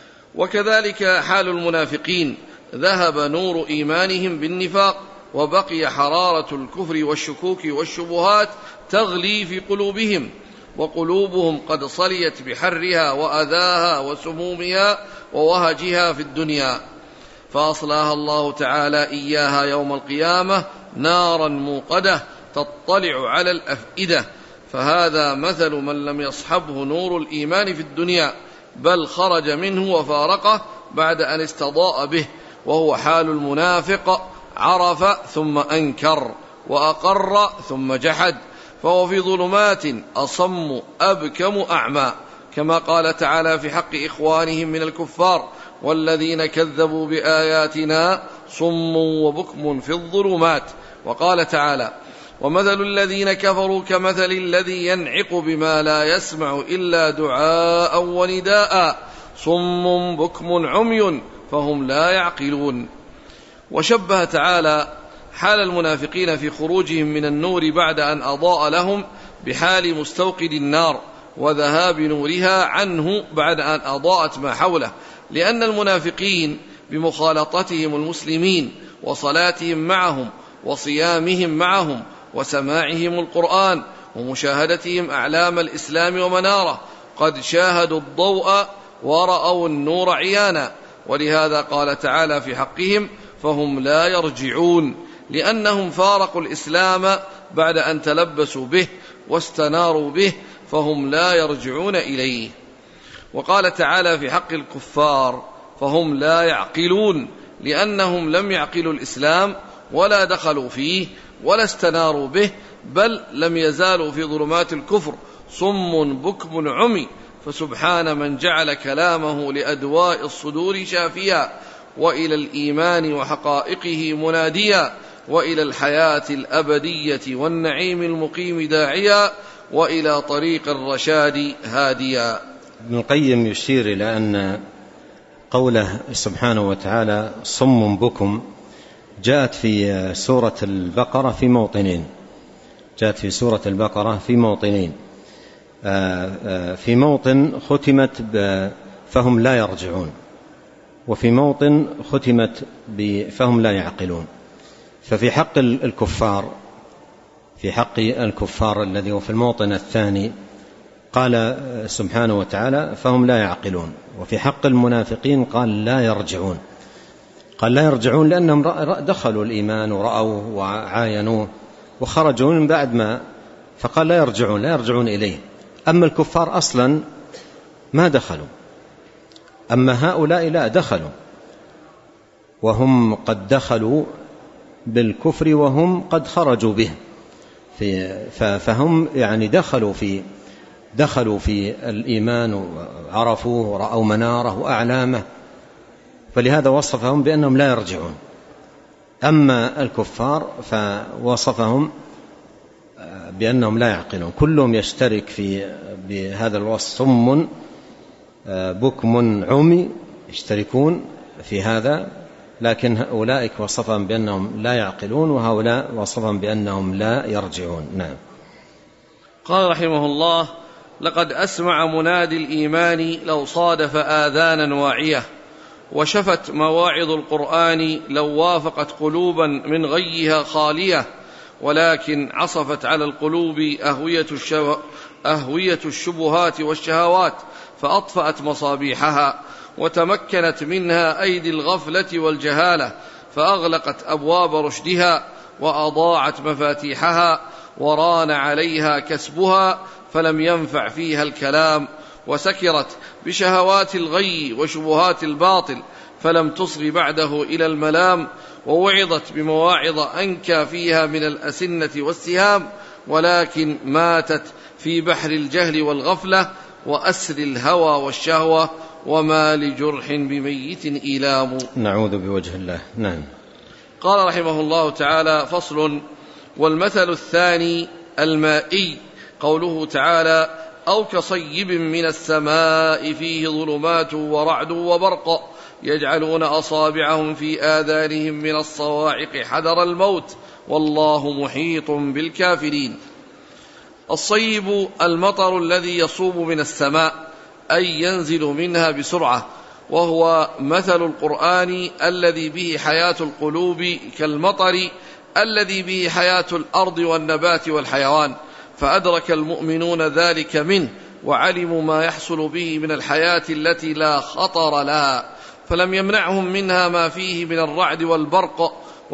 وكذلك حال المنافقين، ذهب نور إيمانهم بالنفاق وبقي حرارة الكفر والشكوك والشبهات تغلي في قلوبهم، وقلوبهم قد صليت بحرها وأذاها وسمومها ووهجها في الدنيا، فأصلاها الله تعالى إياها يوم القيامة نارا موقدة تطلع على الأفئدة. فهذا مثل من لم يصحبه نور الإيمان في الدنيا، بل خرج منه وفارقه بعد أن استضاء به، وهو حال المنافق، عرف ثم أنكر وأقر ثم جحد، فهو في ظلمات أصم أبكم أعمى، كما قال تعالى في حق إخوانهم من الكفار والذين كذبوا بآياتنا صم وبكم في الظلمات. وقال تعالى ومثل الذين كفروا كمثل الذي ينعق بما لا يسمع إلا دعاء ونداء صم بكم عمي فهم لا يعقلون. وشبه تعالى حال المنافقين في خروجهم من النور بعد أن أضاء لهم بحال مستوقد النار وذهاب نورها عنه بعد أن أضاءت ما حوله، لأن المنافقين بمخالطتهم المسلمين وصلاتهم معهم وصيامهم معهم وسماعهم القرآن ومشاهدتهم أعلام الإسلام ومناره قد شاهدوا الضوء ورأوا النور عيانا. ولهذا قال تعالى في حقهم فهم لا يرجعون، لأنهم فارقوا الإسلام بعد أن تلبسوا به واستناروا به، فهم لا يرجعون إليه. وقال تعالى في حق الكفار فهم لا يعقلون، لأنهم لم يعقلوا الإسلام ولا دخلوا فيه ولا استناروا به، بل لم يزالوا في ظلمات الكفر صم بكم عمي. فسبحان من جعل كلامه لأدواء الصدور شافيا، وإلى الإيمان وحقائقه مناديا، وإلى الحياة الأبدية والنعيم المقيم داعيا، وإلى طريق الرشاد هاديا. ابن القيم يشير إلى أن قوله سبحانه وتعالى صم بكم جاءت في سورة البقرة في موطنين، جاءت في سورة البقرة في موطنين، في موطن ختمت فهم لا يرجعون، وفي موطن ختمت فهم لا يعقلون. ففي حق الكفار، في حق الكفار الذي هو في الموطن الثاني قال سبحانه وتعالى فهم لا يعقلون، وفي حق المنافقين قال لا يرجعون. قال لا يرجعون لأنهم دخلوا الإيمان ورأوه وعاينوه وخرجوا من بعد ما فقال لا يرجعون إليه. أما الكفار أصلا ما دخلوا، أما هؤلاء لا دخلوا، وهم قد دخلوا بالكفر وهم قد خرجوا به، فهم يعني دخلوا في الإيمان وعرفوه ورأوا مناره وأعلامه، فلهذا وصفهم بأنهم لا يرجعون. أما الكفار فوصفهم بأنهم لا يعقلون. كلهم يشترك بهذا الوصف، صم بكم عمي، يشتركون في هذا، لكن أولئك وصفهم بأنهم لا يعقلون، وهؤلاء وصفهم بأنهم لا يرجعون. نعم. قال رحمه الله: لقد أسمع منادي الإيمان لو صادف آذانا واعية، وشفت مواعظ القرآن لو وافقت قلوبا من غيها خالية، ولكن عصفت على القلوب أهوية الشبهات والشهوات فأطفأت مصابيحها، وتمكنت منها أيدي الغفلة والجهالة فأغلقت أبواب رشدها وأضاعت مفاتيحها، وران عليها كسبها فلم ينفع فيها الكلام، وسكرت بشهوات الغي وشبهات الباطل فلم تصغ بعده إلى الملام، ووعظت بمواعظ أنكى فيها من الأسنة والسهام، ولكن ماتت في بحر الجهل والغفلة وأسر الهوى والشهوة، وما لجرح بميت إيلام. نعوذ بوجه الله. نعم. قال رحمه الله تعالى: فصل. والمثل الثاني المائي، قوله تعالى: أو كصيب من السماء فيه ظلمات ورعد وبرق يجعلون أصابعهم في آذانهم من الصواعق حذر الموت والله محيط بالكافرين. الصيب المطر الذي يصوب من السماء، أي ينزل منها بسرعة، وهو مثل القرآن الذي به حياة القلوب كالمطر الذي به حياة الأرض والنبات والحيوان، فأدرك المؤمنون ذلك منه وعلموا ما يحصل به من الحياة التي لا خطر لها، فلم يمنعهم منها ما فيه من الرعد والبرق،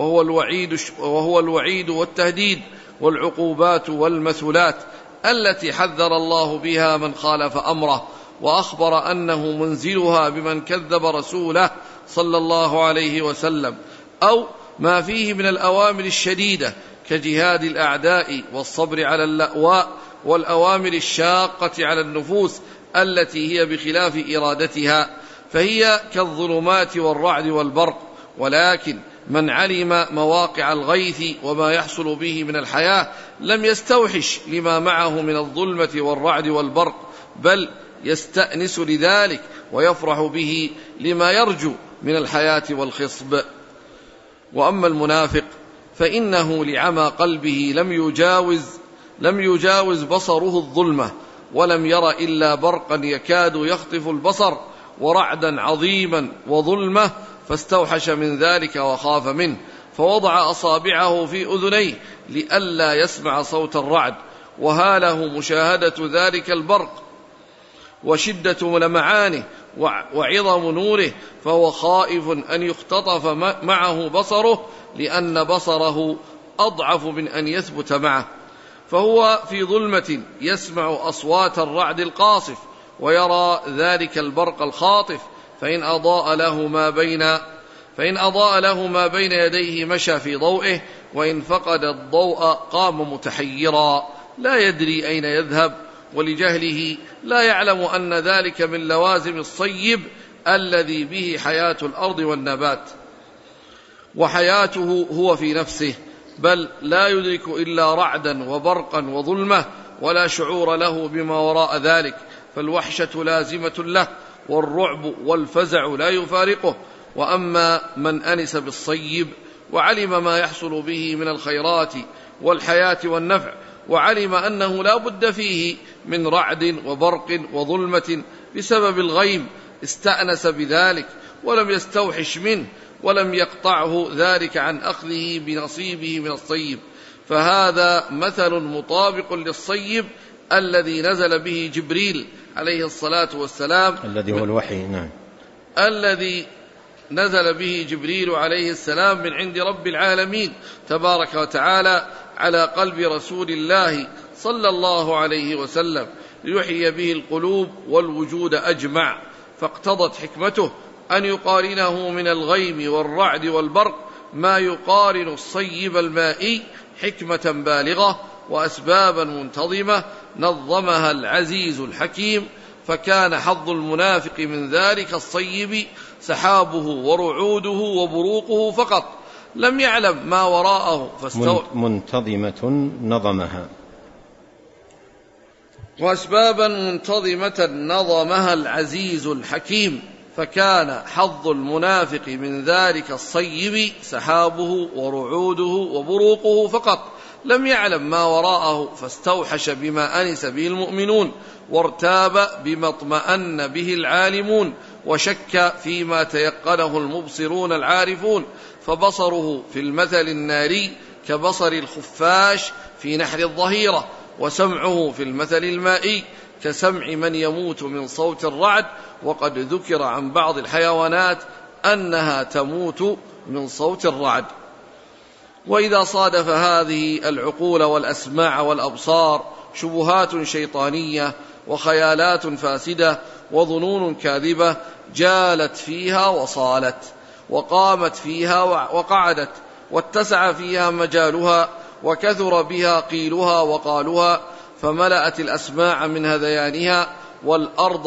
وهو الوعيد والتهديد والعقوبات والمثلات التي حذر الله بها من خالف أمره، وأخبر أنه منزلها بمن كذب رسوله صلى الله عليه وسلم، أو ما فيه من الأوامر الشديدة كجهاد الأعداء والصبر على اللأواء، والأوامر الشاقة على النفوس التي هي بخلاف إرادتها، فهي كالظلمات والرعد والبرق. ولكن من علم مواقع الغيث وما يحصل به من الحياة لم يستوحش لما معه من الظلمة والرعد والبرق، بل يستأنس لذلك ويفرح به لما يرجو من الحياة والخصب. وأما المنافق فإنه لعمى قلبه لم يجاوز بصره الظلمة، ولم ير إلا برقا يكاد يخطف البصر ورعدا عظيما وظلمة، فاستوحش من ذلك وخاف منه، فوضع أصابعه في أذنيه لئلا يسمع صوت الرعد، وهاله مشاهدة ذلك البرق وشدة لمعانه وعظم نوره، فهو خائف أن يختطف معه بصره، لأن بصره أضعف من أن يثبت معه، فهو في ظلمة يسمع أصوات الرعد القاصف ويرى ذلك البرق الخاطف، فإن أضاء له ما بين يديه مشى في ضوئه، وإن فقد الضوء قام متحيرا لا يدري أين يذهب، ولجهله لا يعلم أن ذلك من لوازم الصيب الذي به حياة الأرض والنبات، وحياته هو في نفسه، بل لا يدرك إلا رعدا وبرقا وظلمة، ولا شعور له بما وراء ذلك، فالوحشة لازمة له، والرعب والفزع لا يفارقه. وأما من أنس بالصيب وعلم ما يحصل به من الخيرات والحياة والنفع، وعلم أنه لا بد فيه من رعد وبرق وظلمة بسبب الغيم، استأنس بذلك ولم يستوحش منه، ولم يقطعه ذلك عن أخذه بنصيبه من الصيب، فهذا مثل مطابق للصيب الذي نزل به جبريل عليه الصلاة والسلام، الذي هو الوحي. نعم. الذي نزل به جبريل عليه السلام من عند رب العالمين تبارك وتعالى على قلب رسول الله صلى الله عليه وسلم ليحيي به القلوب والوجود أجمع، فاقتضت حكمته أن يقارنه من الغيم والرعد والبرق ما يقارن الصيب المائي حكمة بالغة وأسبابا منتظمة نظمها العزيز الحكيم، فكان حظ المنافق من ذلك الصيب سحابه ورعوده وبروقه فقط، لم يعلم ما وراءه منتظمة نظمها، وأسبابا منتظمة نظمها العزيز الحكيم، فكان حظ المنافق من ذلك الصيب سحابه ورعوده وبروقه فقط، لم يعلم ما وراءه، فاستوحش بما أنس به المؤمنون، وارتاب بما اطمأن به العالمون، وشك فيما تيقنه المبصرون العارفون، فبصره في المثل الناري كبصر الخفاش في نحر الظهيرة، وسمعه في المثل المائي كسمع من يموت من صوت الرعد، وقد ذكر عن بعض الحيوانات أنها تموت من صوت الرعد. وإذا صادف هذه العقول والأسماع والأبصار شبهات شيطانية وخيالات فاسدة وظنون كاذبة، جالت فيها وصالت، وقامت فيها وقعدت، واتسع فيها مجالها، وكثر بها قيلها وقالها، فملأت الأسماع من هذيانها، والأرض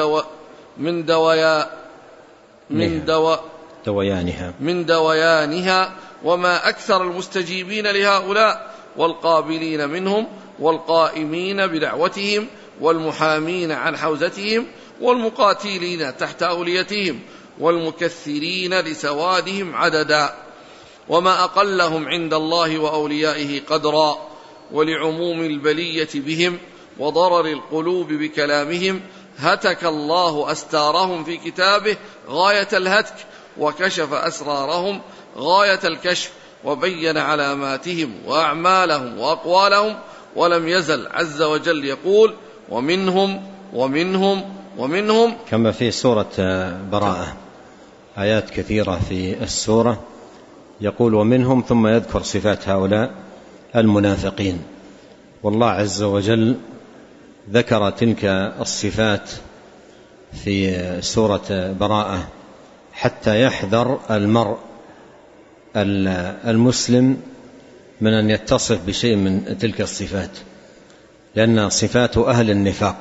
من دويانها، وما أكثر المستجيبين لهؤلاء والقابلين منهم، والقائمين بدعوتهم، والمحامين عن حوزتهم، والمقاتلين تحت أوليتهم، والمكثرين لسوادهم عددا، وما أقلهم عند الله وأوليائه قدرا، ولعموم البلية بهم وضرر القلوب بكلامهم هتك الله أستارهم في كتابه غاية الهتك، وكشف أسرارهم غاية الكشف، وبين علاماتهم وأعمالهم وأقوالهم، ولم يزل عز وجل يقول ومنهم ومنهم ومنهم، كما في سورة براءة آيات كثيرة في السورة يقول ومنهم، ثم يذكر صفات هؤلاء المنافقين. والله عز وجل ذكر تلك الصفات في سورة براءة حتى يحذر المرء المسلم من أن يتصف بشيء من تلك الصفات، لأن صفات أهل النفاق،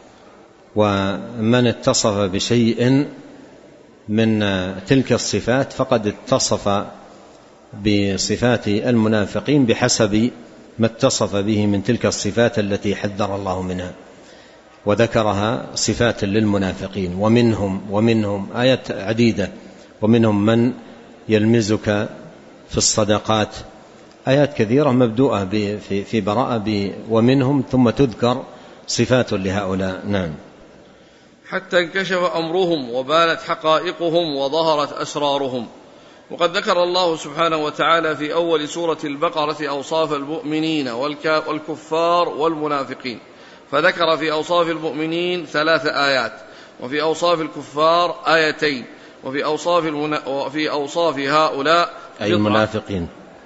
ومن اتصف بشيء من تلك الصفات فقد اتصف بصفات المنافقين بحسب ما اتصف به من تلك الصفات التي حذر الله منها، وذكرها صفات للمنافقين. ومنهم آيات عديدة، ومنهم من يلمزك في الصدقات، آيات كثيرة مبدوءة في براءة ومنهم، ثم تذكر صفات لهؤلاء. نعم. حتى انكشف أمرهم وبانت حقائقهم وظهرت أسرارهم. وقد ذكر الله سبحانه وتعالى في أول سورة البقرة أوصاف المؤمنين والكفار والمنافقين، فذكر في أوصاف المؤمنين 3 آيات، وفي أوصاف الكفار 2 آيات، وفي أوصاف هؤلاء أي المنافقين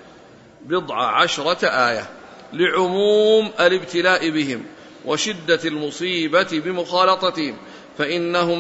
10 آية، لعموم الابتلاء بهم وشدة المصيبة بمخالطتهم، فإنهم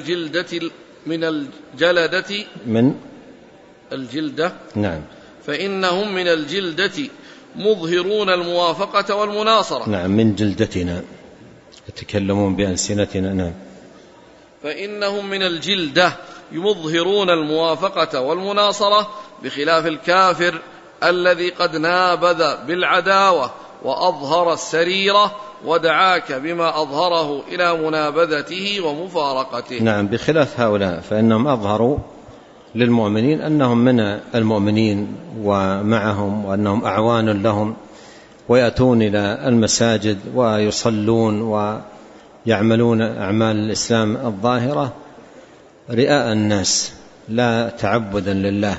نعم، فإنهم من الجلدة مظهرون الموافقة والمناصرة. نعم، من جلدتنا يتكلمون بألسنتنا. نعم. فإنهم من الجلدة يظهرون الموافقة والمناصرة، بخلاف الكافر الذي قد نابذ بالعداوة وأظهر السريرة ودعاك بما أظهره إلى منابذته ومفارقته. نعم، بخلاف هؤلاء فإنهم أظهروا للمؤمنين أنهم من المؤمنين ومعهم، وأنهم أعوان لهم، ويأتون إلى المساجد ويصلون ويعملون أعمال الإسلام الظاهرة رئاء الناس لا تعبدا لله،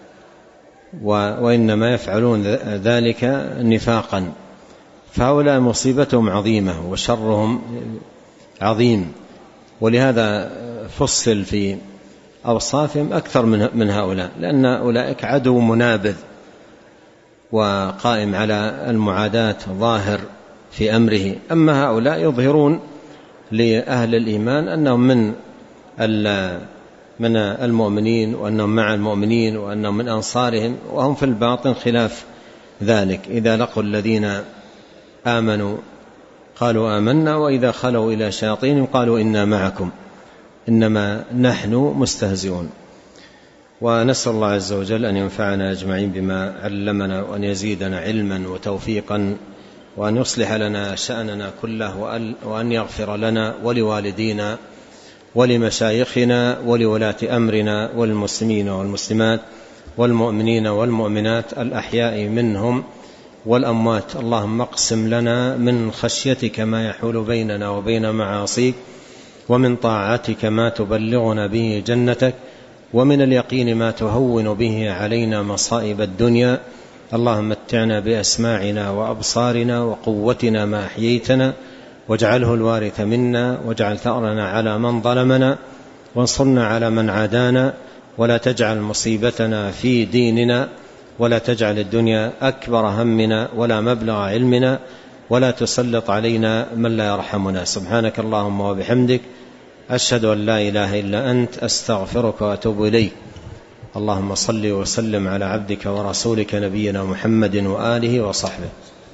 وإنما يفعلون ذلك نفاقا. فهؤلاء مصيبتهم عظيمة وشرهم عظيم، ولهذا فصل في أوصافهم أكثر من هؤلاء، لأن أولئك عدو منابذ وقائم على المعاداة ظاهر في أمره. أما هؤلاء يظهرون لأهل الإيمان أنهم من المؤمنين وأنهم مع المؤمنين وأنهم من أنصارهم، وهم في الباطن خلاف ذلك. إذا لقوا الذين آمنوا قالوا آمنا، وإذا خلوا إلى شياطينهم قالوا إنا معكم إنما نحن مستهزئون. ونسأل الله عز وجل أن ينفعنا أجمعين بما علمنا، وأن يزيدنا علما وتوفيقا، وأن يصلح لنا شأننا كله، وأن يغفر لنا ولوالدينا ولمشايخنا ولولاة أمرنا والمسلمين والمسلمات والمؤمنين والمؤمنات الأحياء منهم والأموات. اللهم اقسم لنا من خشيتك ما يحول بيننا وبين معاصيك، ومن طاعتك ما تبلغنا به جنتك، ومن اليقين ما تهون به علينا مصائب الدنيا. اللهم متعنا بأسماعنا وأبصارنا وقوتنا ما أحييتنا، واجعله الوارث منا، واجعل ثأرنا على من ظلمنا، وانصرنا على من عادانا، ولا تجعل مصيبتنا في ديننا، ولا تجعل الدنيا أكبر همنا ولا مبلغ علمنا، ولا تسلط علينا من لا يرحمنا. سبحانك اللهم وبحمدك، أشهد أن لا إله إلا أنت، أستغفرك وأتوب إليك. اللهم صل وسلم على عبدك ورسولك نبينا محمد وآله وصحبه.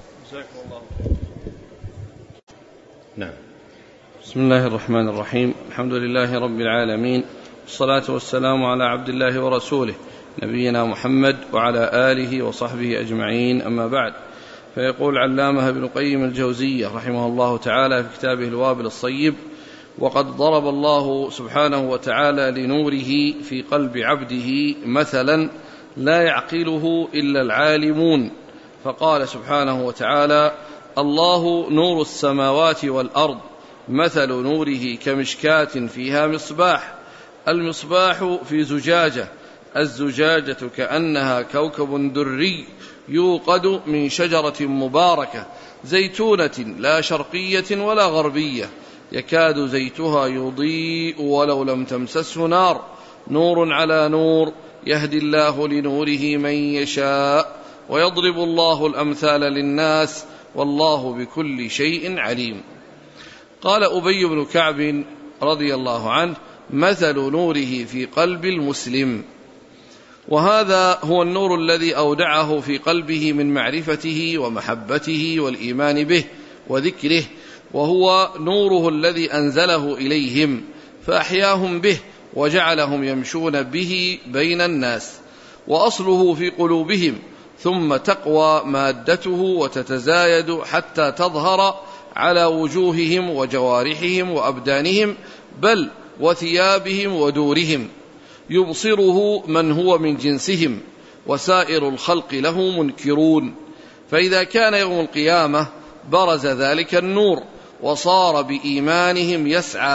نعم. بسم الله الرحمن الرحيم. الحمد لله رب العالمين، والصلاة والسلام على عبد الله ورسوله نبينا محمد وعلى آله وصحبه أجمعين، أما بعد. فيقول علامة ابن القيم الجوزية رحمه الله تعالى في كتابه الوابل الصيب: وقد ضرب الله سبحانه وتعالى لنوره في قلب عبده مثلا لا يعقله إلا العالمون، فقال سبحانه وتعالى: الله نور السماوات والأرض، مثل نوره كمشكاة فيها مصباح، المصباح في زجاجة، الزجاجة كأنها كوكب دري يوقد من شجرة مباركة زيتونة لا شرقية ولا غربية، يكاد زيتها يضيء ولو لم تمسسه نار، نور على نور، يهدي الله لنوره من يشاء، ويضرب الله الأمثال للناس، والله بكل شيء عليم. قال أبي بن كعب رضي الله عنه: مثل نوره في قلب المسلم. وهذا هو النور الذي أودعه في قلبه من معرفته ومحبته والإيمان به وذكره، وهو نوره الذي أنزله إليهم فأحياهم به وجعلهم يمشون به بين الناس، وأصله في قلوبهم، ثم تقوى مادته وتتزايد حتى تظهر على وجوههم وجوارحهم وأبدانهم، بل وثيابهم ودورهم، يبصره من هو من جنسهم، وسائر الخلق له منكرون. فإذا كان يوم القيامة برز ذلك النور، وصار بإيمانهم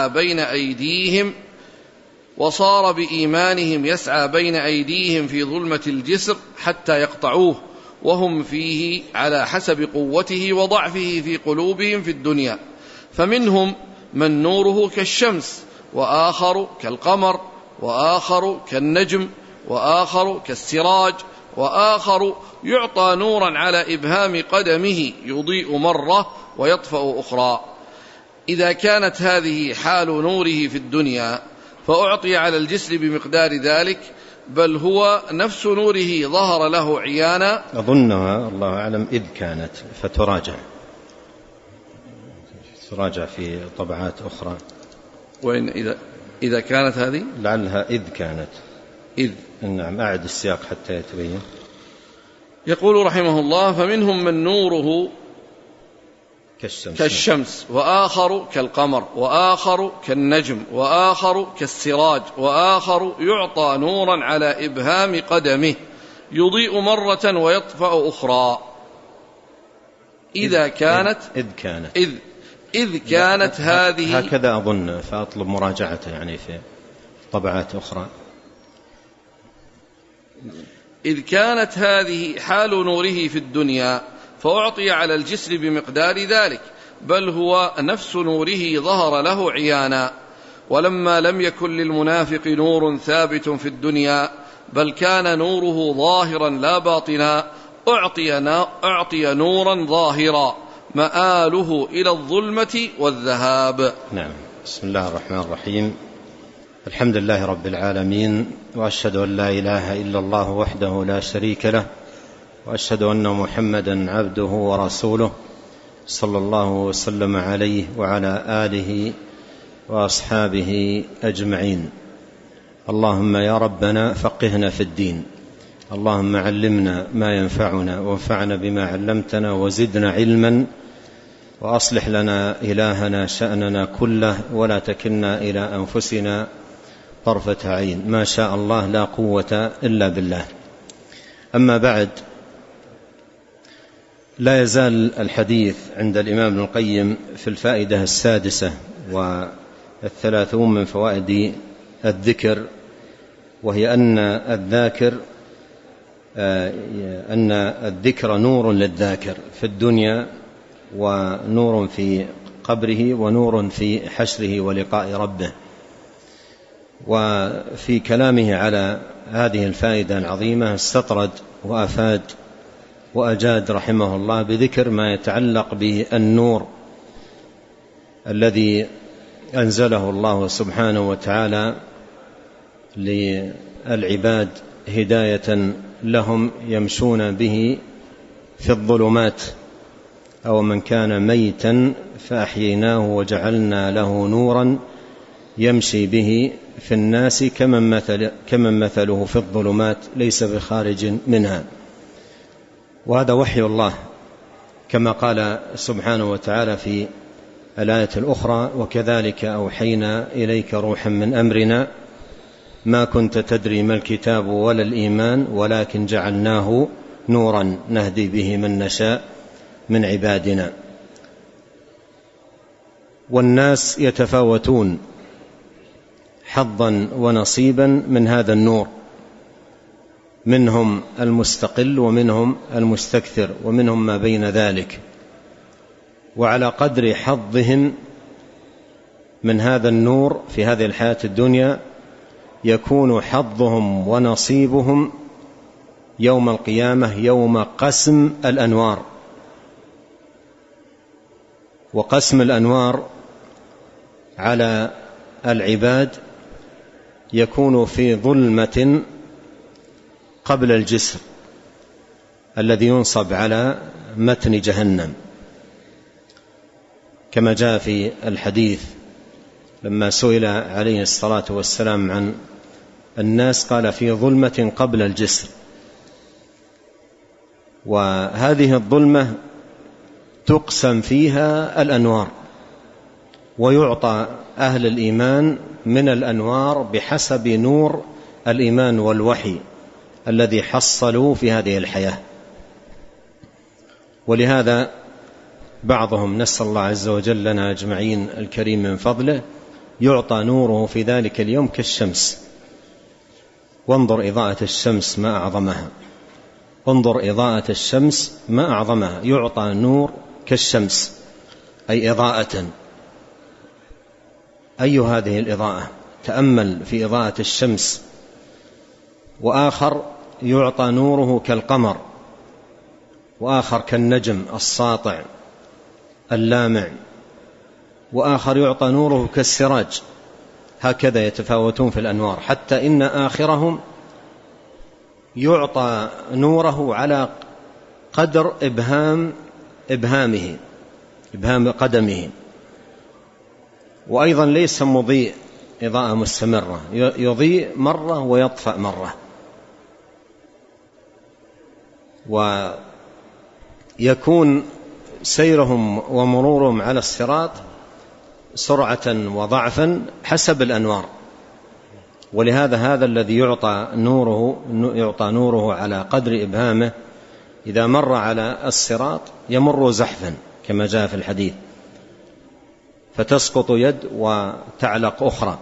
يسعى بين أيديهم في ظلمة الجسر حتى يقطعوه، وهم فيه على حسب قوته وضعفه في قلوبهم في الدنيا. فمنهم من نوره كالشمس، وآخر كالقمر، وآخر كالنجم، وآخر كالسراج، وآخر يعطى نورا على إبهام قدمه يضيء مرة ويطفأ أخرى. إذا كانت هذه حال نوره في الدنيا فأعطي على الجسر بمقدار ذلك، بل هو نفس نوره ظهر له عيانا. أظنها الله أعلم إذ كانت، فتراجع في طبعات أخرى. وإن إذا كانت هذه لعلها إذ كانت. إذ، نعم، أعد السياق حتى يتبين. يقول رحمه الله: فمنهم من نوره كالشمس، وآخر كالقمر، وآخر كالنجم، وآخر كالسراج، وآخر يعطى نورا على إبهام قدمه يضيء مرة ويطفأ أخرى. إذ كانت هذه، هكذا أظن، فأطلب مراجعته يعني في طبعات أخرى. إذ كانت هذه حال نوره في الدنيا فأعطي على الجسر بمقدار ذلك، بل هو نفس نوره ظهر له عيانا. ولما لم يكن للمنافق نور ثابت في الدنيا، بل كان نوره ظاهرا لا باطنا، أعطي نورا ظاهرا مآله إلى الظلمة والذهاب. نعم. بسم الله الرحمن الرحيم. الحمد لله رب العالمين، وأشهد أن لا إله إلا الله وحده لا شريك له، وأشهد أن محمدا عبده ورسوله صلى الله وسلم عليه وعلى آله وأصحابه أجمعين. اللهم يا ربنا فقهنا في الدين، اللهم علمنا ما ينفعنا وانفعنا بما علمتنا وزدنا علما، وأصلح لنا إلهنا شأننا كله ولا تكلنا إلى أنفسنا طرفة عين. ما شاء الله لا قوة إلا بالله. أما بعد، لا يزال الحديث عند الإمام ابن القيم في الفائدة 36 من فوائد الذكر، وهي أن الذكر نور للذاكر في الدنيا، ونور في قبره، ونور في حشره ولقاء ربه. وفي كلامه على هذه الفائدة العظيمة استطرد وأفاد وأجاد رحمه الله بذكر ما يتعلق به النور الذي أنزله الله سبحانه وتعالى للعباد هداية لهم يمشون به في الظلمات، أو من كان ميتا فأحييناه وجعلنا له نورا يمشي به في الناس كمن مثله في الظلمات ليس بخارج منها. وهذا وحي الله، كما قال سبحانه وتعالى في الآية الأخرى: وكذلك أوحينا إليك روحا من أمرنا ما كنت تدري ما الكتاب ولا الإيمان ولكن جعلناه نورا نهدي به من نشاء من عبادنا. والناس يتفاوتون حظا ونصيبا من هذا النور، منهم المستقل ومنهم المستكثر ومنهم ما بين ذلك، وعلى قدر حظهم من هذا النور في هذه الحياة الدنيا يكون حظهم ونصيبهم يوم القيامة، يوم قسم الأنوار. وقسم الأنوار على العباد يكون في ظلمة قبل الجسر الذي ينصب على متن جهنم، كما جاء في الحديث لما سئل عليه الصلاة والسلام عن الناس قال: في ظلمة قبل الجسر. وهذه الظلمة تقسم فيها الأنوار، ويعطى أهل الإيمان من الأنوار بحسب نور الإيمان والوحي الذي حصلوا في هذه الحياة. ولهذا بعضهم، نسأل الله عز وجل لنا أجمعين الكريم من فضله، يعطى نوره في ذلك اليوم كالشمس. وانظر إضاءة الشمس ما أعظمها، انظر إضاءة الشمس ما أعظمها، يعطى نور كالشمس أي إضاءة. أي هذه الإضاءة؟ تأمل في إضاءة الشمس. وآخر يعطى نوره كالقمر، وآخر كالنجم الساطع اللامع، وآخر يعطى نوره كالسراج. هكذا يتفاوتون في الأنوار، حتى إن آخرهم يعطى نوره على قدر إبهام قدمه، وأيضا ليس مضيء إضاءة مستمرة، يضيء مرة ويطفأ مرة. ويكون سيرهم ومرورهم على الصراط سرعة وضعفا حسب الأنوار. ولهذا هذا الذي يعطى نوره على قدر إبهامه إذا مر على الصراط يمر زحفا كما جاء في الحديث، فتسقط يد وتعلق أخرى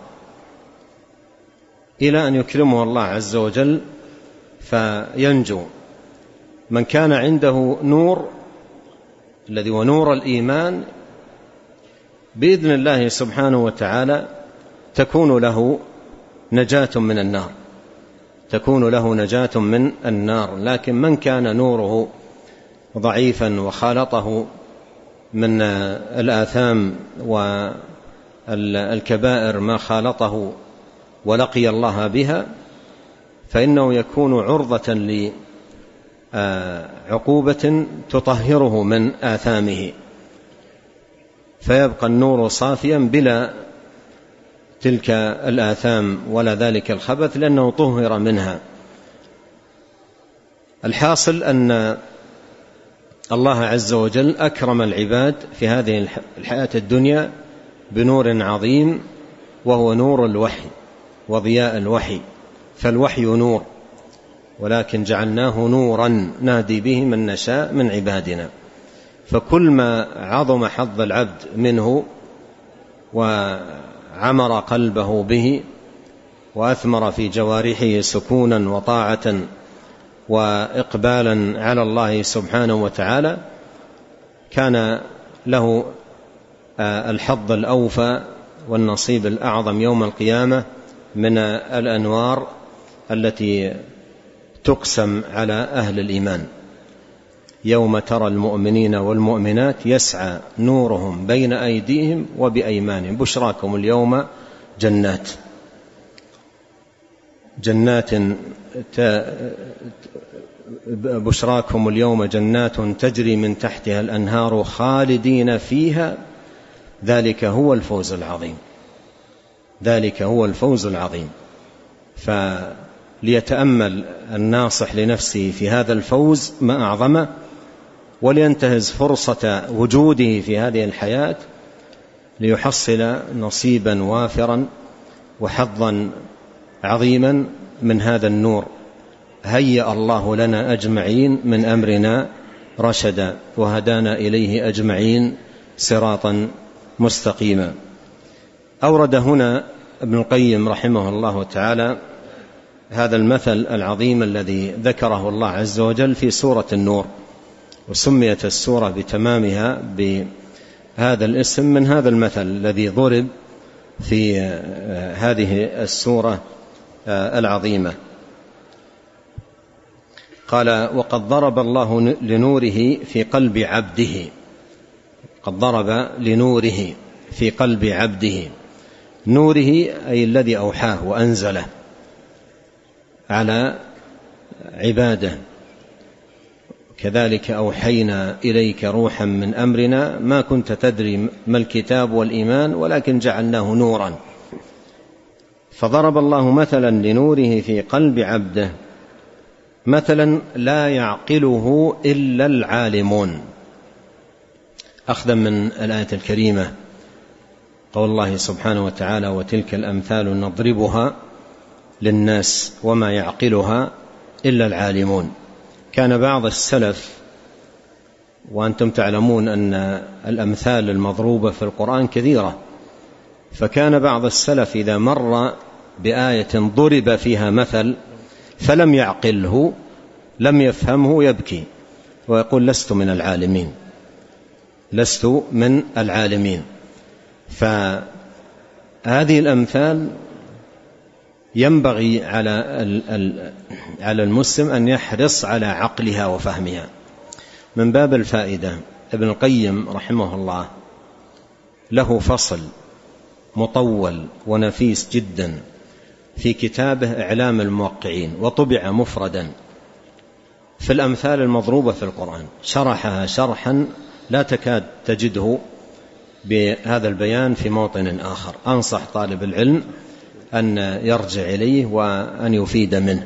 إلى أن يكرمه الله عز وجل فينجو. من كان عنده نور الذي هو نور الإيمان بإذن الله سبحانه وتعالى تكون له نجاة من النار، تكون له نجاة من النار. لكن من كان نوره ضعيفا وخالطه من الآثام والكبائر ما خالطه ولقي الله بها، فإنه يكون عرضة لعقوبة تطهره من آثامه، فيبقى النور صافيا بلا تلك الآثام ولا ذلك الخبث، لأنه طهر منها. الحاصل أن الله عز وجل أكرم العباد في هذه الحياة الدنيا بنور عظيم، وهو نور الوحي وضياء الوحي، فالوحي نور، ولكن جعلناه نورا نهدي به من نشاء من عبادنا. فكل ما عظم حظ العبد منه وعمر قلبه به وأثمر في جوارحه سكونا وطاعة وإقبالا على الله سبحانه وتعالى، كان له الحظ الأوفى والنصيب الأعظم يوم القيامة من الأنوار التي تقسم على أهل الإيمان. يوم ترى المؤمنين والمؤمنات يسعى نورهم بين أيديهم وبأيمانهم بشراكم اليوم جنات بشراكم اليوم جنات تجري من تحتها الأنهار خالدين فيها، ذلك هو الفوز العظيم، ذلك هو الفوز العظيم. فليتأمل الناصح لنفسه في هذا الفوز ما أعظمه، ولينتهز فرصة وجوده في هذه الحياة ليحصل نصيبا وافرا وحظا عظيما من هذا النور. هيأ الله لنا أجمعين من أمرنا رشدا، وهدانا إليه أجمعين صراطا مستقيما. أورد هنا ابن القيم رحمه الله تعالى هذا المثل العظيم الذي ذكره الله عز وجل في سورة النور، وسميت السورة بتمامها بهذا الاسم من هذا المثل الذي ضرب في هذه السورة العظيمة. قال: وقد ضرب الله لنوره في قلب عبده، قد ضرب لنوره في قلب عبده، نوره أي الذي أوحاه وأنزله على عباده. كذلك أوحينا إليك روحا من أمرنا ما كنت تدري ما الكتاب والإيمان ولكن جعلناه نورا. فضرب الله مثلا لنوره في قلب عبده مثلا لا يعقله إلا العالمون، أخذا من الآية الكريمة قول الله سبحانه وتعالى: وتلك الأمثال نضربها للناس وما يعقلها إلا العالمون. كان بعض السلف، وأنتم تعلمون أن الأمثال المضروبة في القرآن كثيرة، فكان بعض السلف إذا مر بآية ضرب فيها مثل فلم يعقله لم يفهمه يبكي ويقول: لست من العالمين، لست من العالمين. فهذه الأمثال ينبغي على المسلم أن يحرص على عقلها وفهمها. من باب الفائدة، ابن القيم رحمه الله له فصل مطول ونفيس جدا في كتابه إعلام الموقعين، وطبع مفردا في الأمثال المضروبة في القرآن، شرحها شرحا لا تكاد تجده بهذا البيان في موطن آخر. أنصح طالب العلم أن يرجع إليه وأن يفيد منه.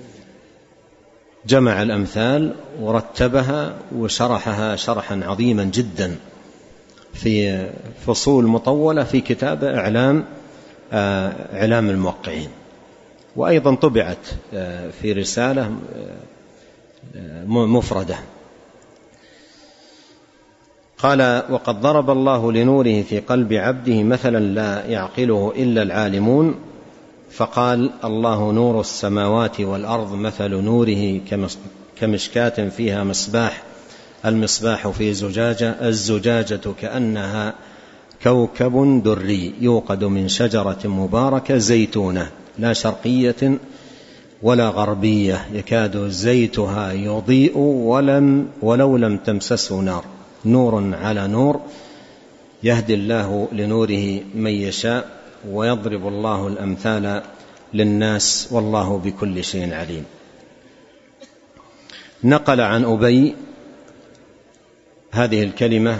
جمع الأمثال ورتبها وشرحها شرحا عظيما جدا في فصول مطولة في كتاب إعلام الموقعين، وأيضا طبعت في رسالة مفردة. قال: وقد ضرب الله لنوره في قلب عبده مثلا لا يعقله إلا العالمون، فقال: الله نور السماوات والأرض، مثل نوره كمشكاة فيها مصباح، المصباح في زجاجة، الزجاجة كأنها كوكب دري يوقد من شجرة مباركة زيتونة لا شرقية ولا غربية يكاد زيتها يضيء ولو لم تمسسه نار نور على نور يهدي الله لنوره من يشاء ويضرب الله الأمثال للناس والله بكل شيء عليم. نقل عن أبي هذه الكلمة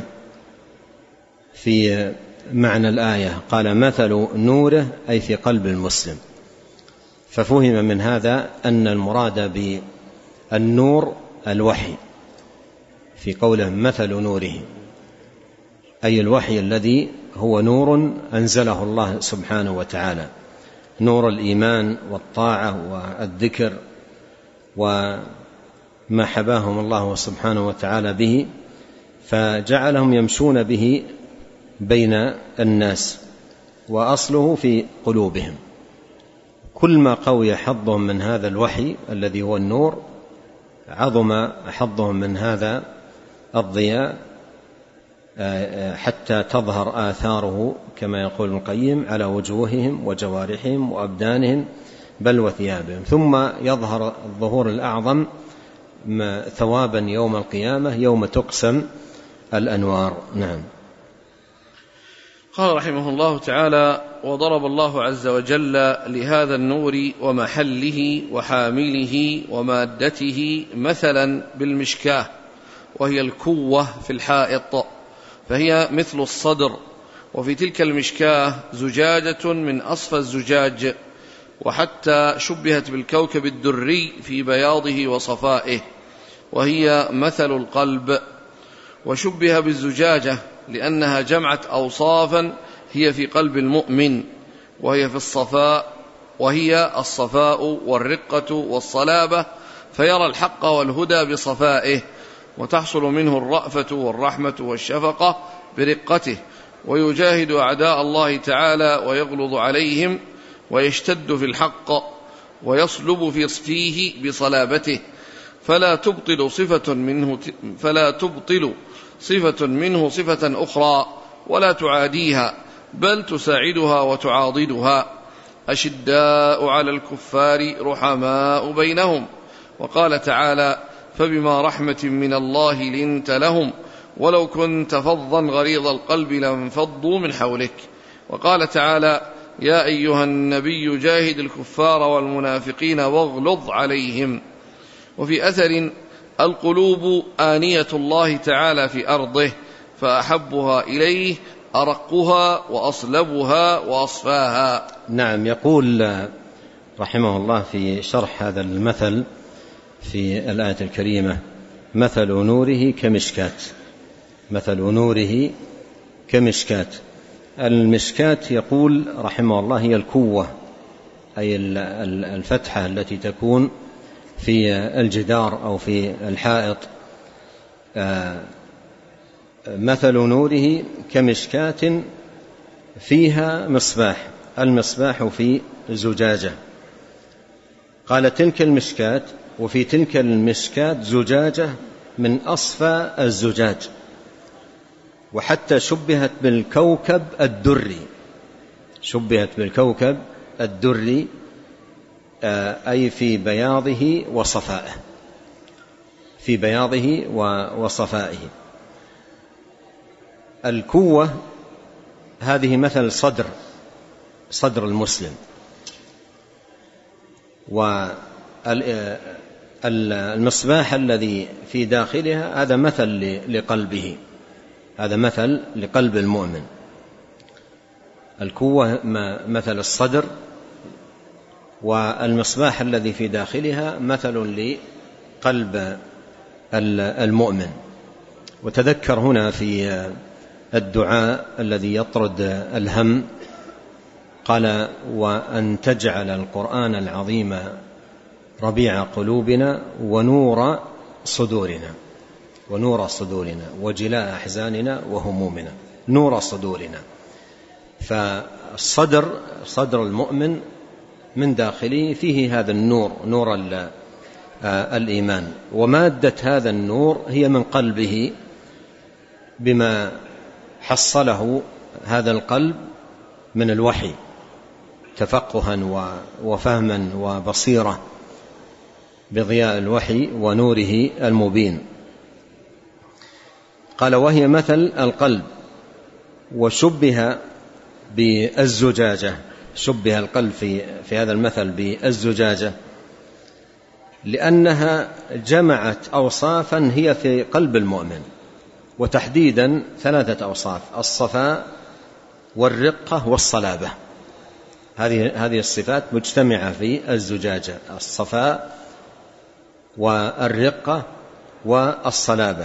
في معنى الآية، قال مثل نوره أي في قلب المسلم، ففهم من هذا أن المراد بالنور الوحي في قوله مثل نوره، أي الوحي الذي هو نور أنزله الله سبحانه وتعالى، نور الإيمان والطاعة والذكر وما حباهم الله سبحانه وتعالى به، فجعلهم يمشون به بين الناس، وأصله في قلوبهم. كل ما قوي حظهم من هذا الوحي الذي هو النور عظم حظهم من هذا الضياء حتى تظهر آثاره كما يقول ابن القيم على وجوههم وجوارحهم وأبدانهم بل وثيابهم، ثم يظهر الظهور الأعظم ثوابا يوم القيامة يوم تقسم الأنوار. نعم. قال رحمه الله تعالى: وضرب الله عز وجل لهذا النور ومحله وحامله ومادته مثلا بالمشكاة، وهي الكوة في الحائط، فهي مثل الصدر، وفي تلك المشكاة زجاجة من أصفى الزجاج، وحتى شبهت بالكوكب الدري في بياضه وصفائه، وهي مثل القلب. وشبه بالزجاجة لأنها جمعت أوصافا هي في قلب المؤمن، وهي الصفاء والرقة والصلابة، فيرى الحق والهدى بصفائه، وتحصل منه الرأفة والرحمة والشفقة برقته، ويجاهد أعداء الله تعالى ويغلظ عليهم، ويشتد في الحق ويصلب فيه بصلابته، فلا تبطل صفة منه صفة أخرى ولا تعاديها، بل تساعدها وتعاضدها. أشداء على الكفار رحماء بينهم. وقال تعالى: فبما رحمة من الله لنت لهم ولو كنت فظا غليظ القلب لانفضوا من حولك. وقال تعالى: يا أيها النبي جاهد الكفار والمنافقين واغلظ عليهم. وفي أثر: القلوب آنية الله تعالى في أرضه، فأحبها إليه أرقها وأصلبها وأصفاها. نعم. يقول رحمه الله في شرح هذا المثل في الآية الكريمة: مثل نوره كمشكاة. مثل نوره كمشكاة. المشكاة يقول رحمه الله هي الكوة، أي الفتحة التي تكون في الجدار أو في الحائط. مثل نوره كمشكاة فيها مصباح، المصباح في زجاجة. قال تلك المشكاة، وفي تلك المشكاة زجاجة من أصفى الزجاج، وحتى شبهت بالكوكب الدري، شبهت بالكوكب الدري أي في بياضه وصفائه، في بياضه وصفائه. الكوة هذه مثل صدر المسلم، والمصباح الذي في داخلها هذا مثل لقلبه، هذا مثل لقلب المؤمن. الكوة مثل الصدر، والمصباح الذي في داخلها مثل لقلب المؤمن. وتذكر هنا في الدعاء الذي يطرد الهم، قال: وأن تجعل القرآن العظيم ربيع قلوبنا ونور صدورنا، ونور صدورنا وجلاء أحزاننا وهمومنا. نور صدورنا، فالصدر صدر المؤمن من داخله فيه هذا النور، نور الإيمان، ومادة هذا النور هي من قلبه بما حصله هذا القلب من الوحي تفقها وفهما وبصيرة بضياء الوحي ونوره المبين. قال وهي مثل القلب، وشبه بالزجاجة، شبه القلب في هذا المثل بالزجاجة، لأنها جمعت أوصافا هي في قلب المؤمن، وتحديدا 3 أوصاف: الصفاء والرقة والصلابة. هذه الصفات مجتمعة في الزجاجة: الصفاء والرقة والصلابة.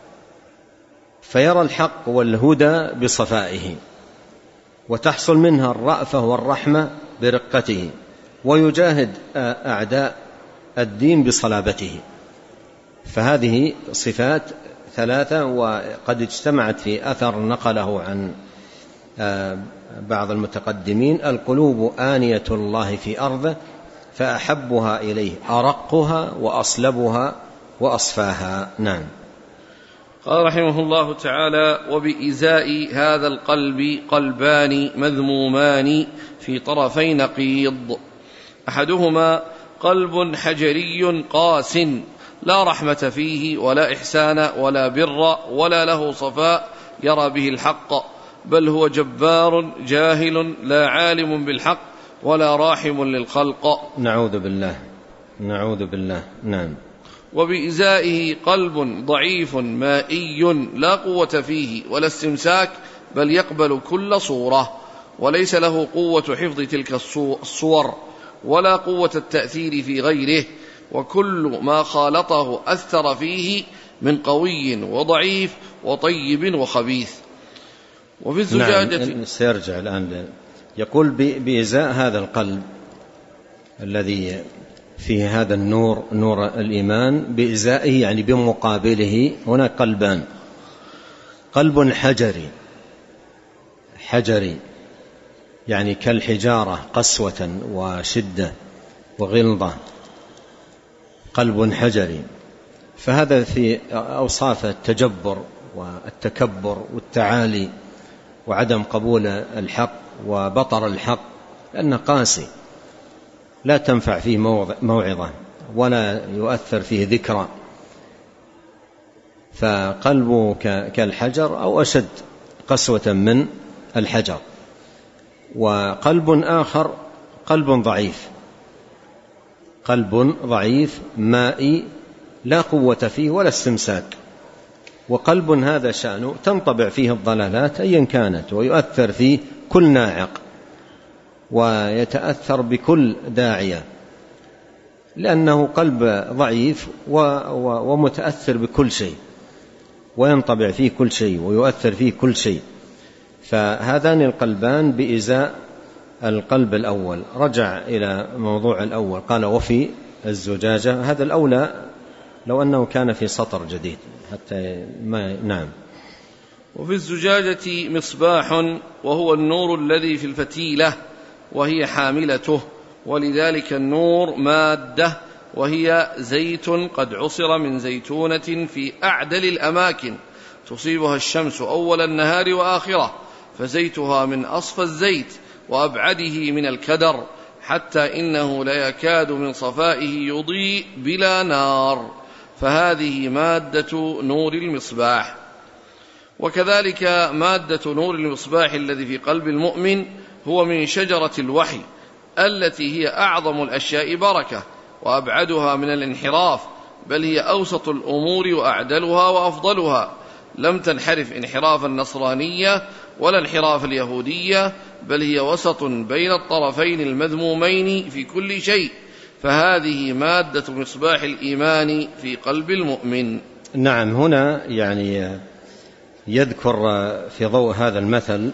فيرى الحق والهدى بصفائه، وتحصل منها الرأفة والرحمة برقته، ويجاهد أعداء الدين بصلابته. فهذه صفات 3، وقد اجتمعت في أثر نقله عن بعض المتقدمين: القلوب آنية الله في أرضه فأحبها إليه أرقها وأصلبها وأصفاها. نعم. قال رحمه الله تعالى: وبإزاء هذا القلب قلبان مذمومان في طرفي نقيض: أحدهما قلب حجري قاس لا رحمة فيه ولا إحسان ولا بر ولا له صفاء يرى به الحق، بل هو جبار جاهل لا عالم بالحق ولا راحم للخلق. نعوذ بالله، نعوذ بالله. نعم. وبإزائه قلب ضعيف مائي لا قوة فيه ولا استمساك، بل يقبل كل صورة، وليس له قوة حفظ تلك الصور ولا قوة التأثير في غيره، وكل ما خالطه أثر فيه من قوي وضعيف وطيب وخبيث. وفي الزجاجة. نعم. سيرجع الآن يقول بإزاء هذا القلب الذي فيه هذا النور، نور الإيمان، بإزائه يعني بمقابله هناك قلبان: قلب حجري يعني كالحجارة قسوة وشدة وغلظة، قلب حجري. فهذا في أوصاف التجبر والتكبر والتعالي وعدم قبول الحق وبطر الحق، لأنه قاسي لا تنفع فيه موعظة ولا يؤثر فيه ذكرى. فقلبه كالحجر أو أشد قسوة من الحجر. وقلب آخر قلب ضعيف مائي لا قوة فيه ولا استمساك. وقلب هذا شأنه تنطبع فيه الضلالات أيا كانت، ويؤثر فيه كل ناعق، ويتأثر بكل داعية، لأنه قلب ضعيف ومتأثر بكل شيء، وينطبع فيه كل شيء ويؤثر فيه كل شيء. فهذان القلبان بإزاء القلب الأول. رجع إلى موضوع الأول، قال وفي الزجاجة. هذا الأولى لو أنه كان في سطر جديد حتى ما. نعم. وفي الزجاجة مصباح وهو النور الذي في الفتيلة وهي حاملته، ولذلك النور مادة وهي زيت قد عصر من زيتونة في أعدل الأماكن تصيبها الشمس أول النهار وآخره، فزيتها من أصفى الزيت وأبعده من الكدر، حتى إنه لا يكاد من صفائه يضيء بلا نار، فهذه مادة نور المصباح. وكذلك مادة نور المصباح الذي في قلب المؤمن هو من شجرة الوحي التي هي أعظم الأشياء بركة وأبعدها من الانحراف، بل هي أوسط الأمور وأعدلها وأفضلها، لم تنحرف انحراف النصرانية ولا انحراف اليهودية، بل هي وسط بين الطرفين المذمومين في كل شيء، فهذه مادة مصباح الإيمان في قلب المؤمن. نعم. هنا يعني يذكر في ضوء هذا المثل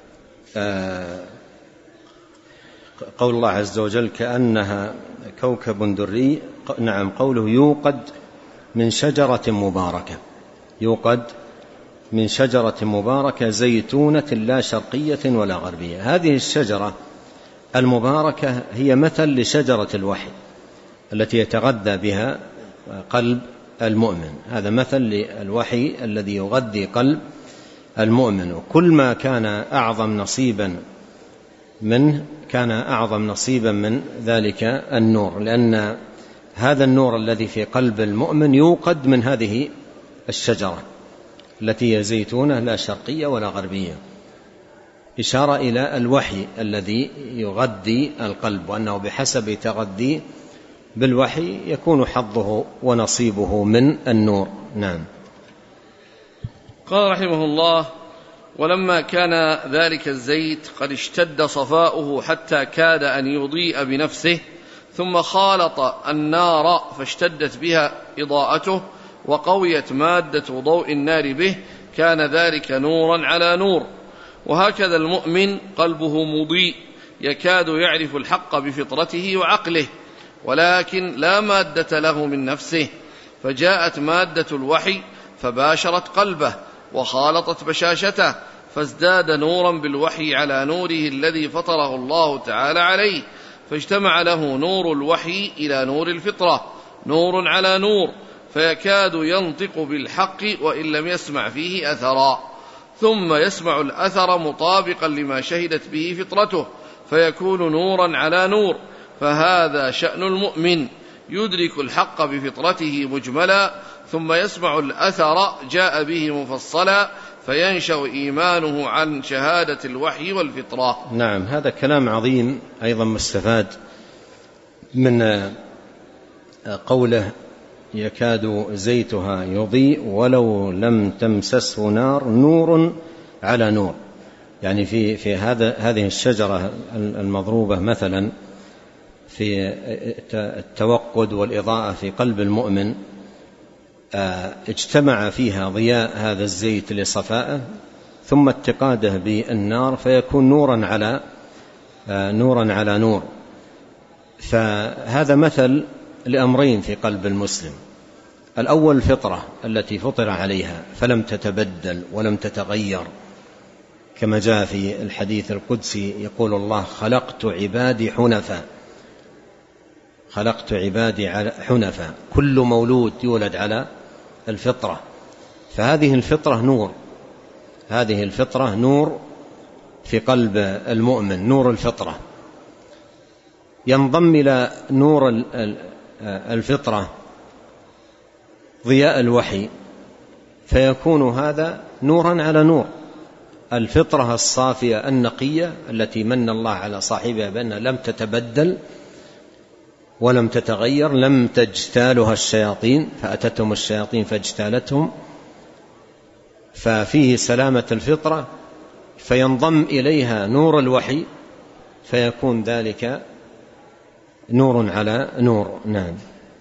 قول الله عز وجل كأنها كوكب دري. نعم، قوله يوقد من شجرة مباركة، يوقد من شجرة مباركة زيتونة لا شرقية ولا غربية. هذه الشجرة المباركة هي مثل لشجرة الوحي التي يتغذى بها قلب المؤمن. هذا مثل للوحي الذي يغذي قلب المؤمن، وكل ما كان أعظم نصيبا منه كان أعظم نصيبا من ذلك النور، لأن هذا النور الذي في قلب المؤمن يوقد من هذه الشجرة التي هي زيتونة لا شرقية ولا غربية، إشارة إلى الوحي الذي يغذي القلب، وأنه بحسب تغذي بالوحي يكون حظه ونصيبه من النور. نعم. قال رحمه الله: ولما كان ذلك الزيت قد اشتد صفاؤه حتى كاد أن يضيء بنفسه، ثم خالط النار فاشتدت بها إضاءته وقويت مادة ضوء النار به، كان ذلك نورا على نور. وهكذا المؤمن قلبه مضيء يكاد يعرف الحق بفطرته وعقله، ولكن لا مادة له من نفسه، فجاءت مادة الوحي فباشرت قلبه وخالطت بشاشته، فازداد نورا بالوحي على نوره الذي فطره الله تعالى عليه، فاجتمع له نور الوحي إلى نور الفطرة، نور على نور، فيكاد ينطق بالحق وإن لم يسمع فيه أثرا، ثم يسمع الأثر مطابقا لما شهدت به فطرته، فيكون نورا على نور. فهذا شأن المؤمن، يدرك الحق بفطرته مجملا، ثم يسمع الأثر جاء به مفصلا، فينشأ إيمانه عن شهادة الوحي والفطرة. نعم، هذا كلام عظيم أيضا مستفاد من قوله: يكاد زيتها يضيء ولو لم تمسسه نار، نور على نور. يعني في هذه الشجرة المضروبة مثلا في التوقد والإضاءة في قلب المؤمن، اجتمع فيها ضياء هذا الزيت لصفائه ثم اتقاده بالنار، فيكون نورا على نور. فهذا مثل لأمرين في قلب المسلم: الأول الفطرة التي فطر عليها فلم تتبدل ولم تتغير، كما جاء في الحديث القدسي يقول الله: خلقت عبادي حنفاء، كل مولود يولد على الفطرة. فهذه الفطرة نور في قلب المؤمن، نور الفطرة. ينضم إلى نور الفطرة ضياء الوحي، فيكون هذا نورا على نور. الفطرة الصافية النقية التي من الله على صاحبها بأنها لم تتبدل ولم تتغير، لم تجتالها الشياطين فأتتهم الشياطين فاجتالتهم، ففيه سلامة الفطرة، فينضم إليها نور الوحي، فيكون ذلك نور على نور. نعم.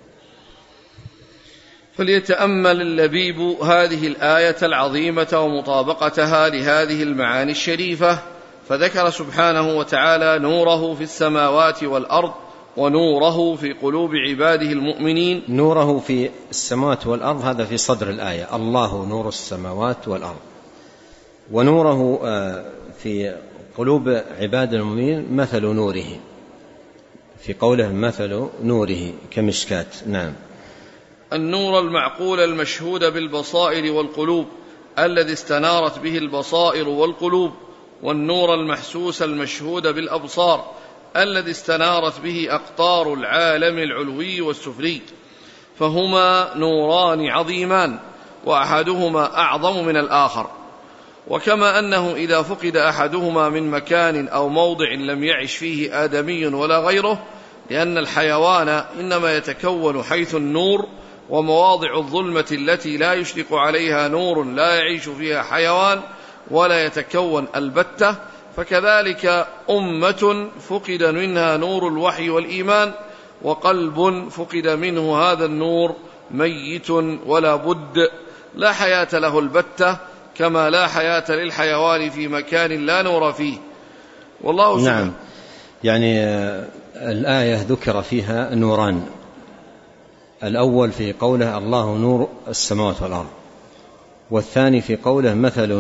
فليتأمل اللبيب هذه الآية العظيمة ومطابقتها لهذه المعاني الشريفة، فذكر سبحانه وتعالى نوره في السماوات والأرض، ونوره في قلوب عباده المؤمنين. نوره في السماوات والأرض هذا في صدر الآية: الله نور السماوات والأرض. ونوره في قلوب عباد المؤمنين مثل نوره، في قوله مثل نوره كمشكات. نعم. النور المعقول المشهود بالبصائر والقلوب الذي استنارت به البصائر والقلوب، والنور المحسوس المشهود بالأبصار الذي استنارت به أقطار العالم العلوي والسفلي، فهما نوران عظيمان، وأحدهما أعظم من الآخر. وكما أنه إذا فقد أحدهما من مكان أو موضع لم يعش فيه آدمي ولا غيره، لأن الحيوان إنما يتكون حيث النور، ومواضع الظلمة التي لا يشرق عليها نور لا يعيش فيها حيوان ولا يتكون البتة، فكذلك أمة فقد منها نور الوحي والإيمان، وقلب فقد منه هذا النور ميت ولا بد، لا حياة له البتة، كما لا حياة للحيوان في مكان لا نور فيه. والله سبحانه. نعم. يعني الآية ذكر فيها نوران: الأول في قوله الله نور السماوات والأرض، والثاني في قوله مثل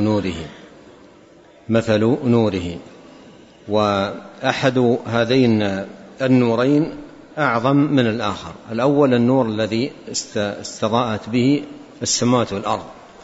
نوره. وأحد هذين النورين أعظم من الآخر. الأول النور الذي استضاءت به السماوات والأرض،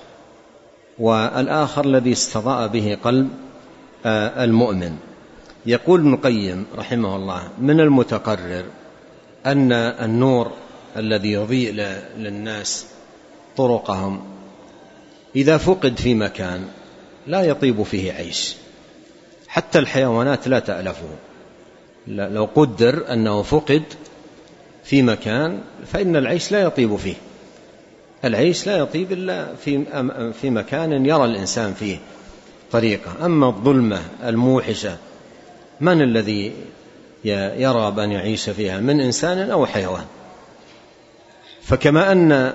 والآخر الذي استضاء به قلب المؤمن. يقول ابن القيم رحمه الله: من المتقرر أن النور الذي يضيء للناس طرقهم إذا فقد في مكان لا يطيب فيه عيش، حتى الحيوانات لا تألفه. لو قدر أنه فقد في مكان فإن العيش لا يطيب فيه، العيش لا يطيب إلا في مكان يرى الإنسان فيه طريقة. أما الظلمة الموحشة من الذي يرغب أن يعيش فيها من إنسان أو حيوان؟ فكما أن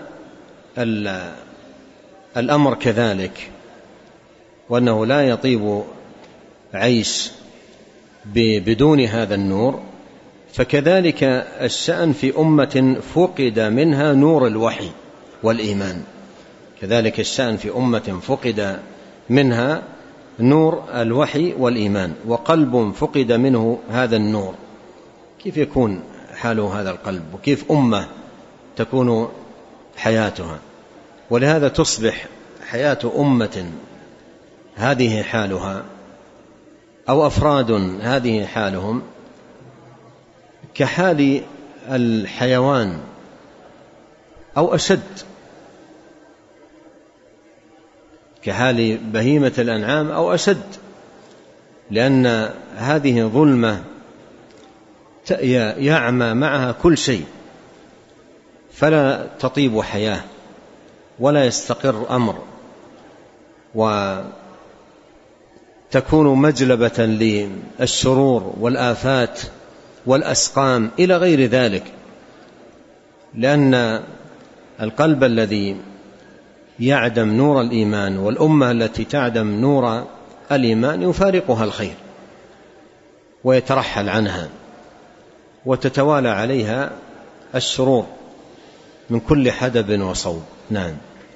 الأمر كذلك، وأنه لا يطيب عيش بدون هذا النور، فكذلك الشأن في أمة فقد منها نور الوحي والإيمان. كذلك الشأن في أمة فقد منها نور الوحي والإيمان، وقلب فقد منه هذا النور، كيف يكون حال هذا القلب؟ وكيف أمة تكون حياتها؟ ولهذا تصبح حياة أمة هذه حالها أو أفراد هذه حالهم كحال الحيوان أو أشد، كحال بهيمة الأنعام أو أشد، لأن هذه ظلمة يعمى معها كل شيء، فلا تطيب حياة ولا يستقر أمر، وتكون مجلبة للشرور والآفات والأسقام إلى غير ذلك، لأن القلب الذي يعدم نور الإيمان والأمة التي تعدم نور الإيمان يفارقها الخير ويترحل عنها، وتتوالى عليها الشرور من كل حدب وصوب. نعم.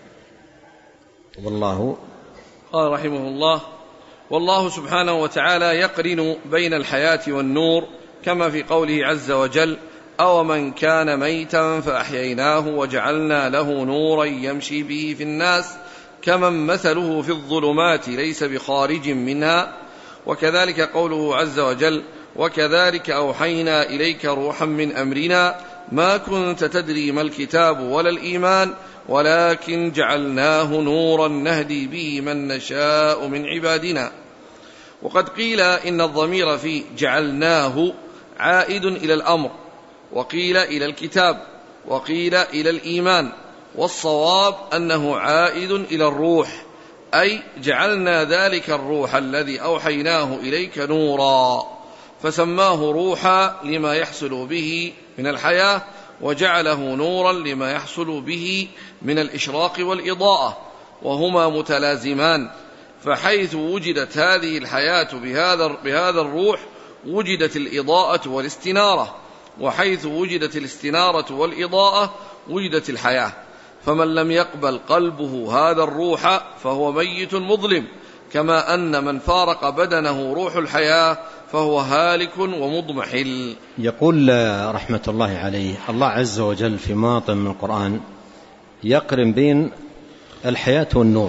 والله قال رحمه الله: والله سبحانه وتعالى يقرن بين الحياة والنور، كما في قوله عز وجل: أو من كان ميتا فأحييناه وجعلنا له نورا يمشي به في الناس كمن مثله في الظلمات ليس بخارج منها. وكذلك قوله عز وجل: وكذلك أوحينا إليك روحا من أمرنا ما كنت تدري ما الكتاب ولا الإيمان ولكن جعلناه نورا نهدي به من نشاء من عبادنا. وقد قيل إن الضمير في جعلناه عائد إلى الأمر، وقيل إلى الكتاب، وقيل إلى الإيمان، والصواب أنه عائد إلى الروح، أي جعلنا ذلك الروح الذي أوحيناه إليك نورا، فسماه روحا لما يحصل به من الحياة، وجعله نورا لما يحصل به من الإشراق والإضاءة، وهما متلازمان، فحيث وجدت هذه الحياة بهذا الروح وجدت الإضاءة والاستنارة، وحيث وجدت الاستنارة والإضاءة وجدت الحياة. فمن لم يقبل قلبه هذا الروح فهو ميت مظلم، كما أن من فارق بدنه روح الحياة فهو هالك ومضمحل. يقول رحمة الله عليه: الله عز وجل في مواطن من القرآن يقرن بين الحياة والنور،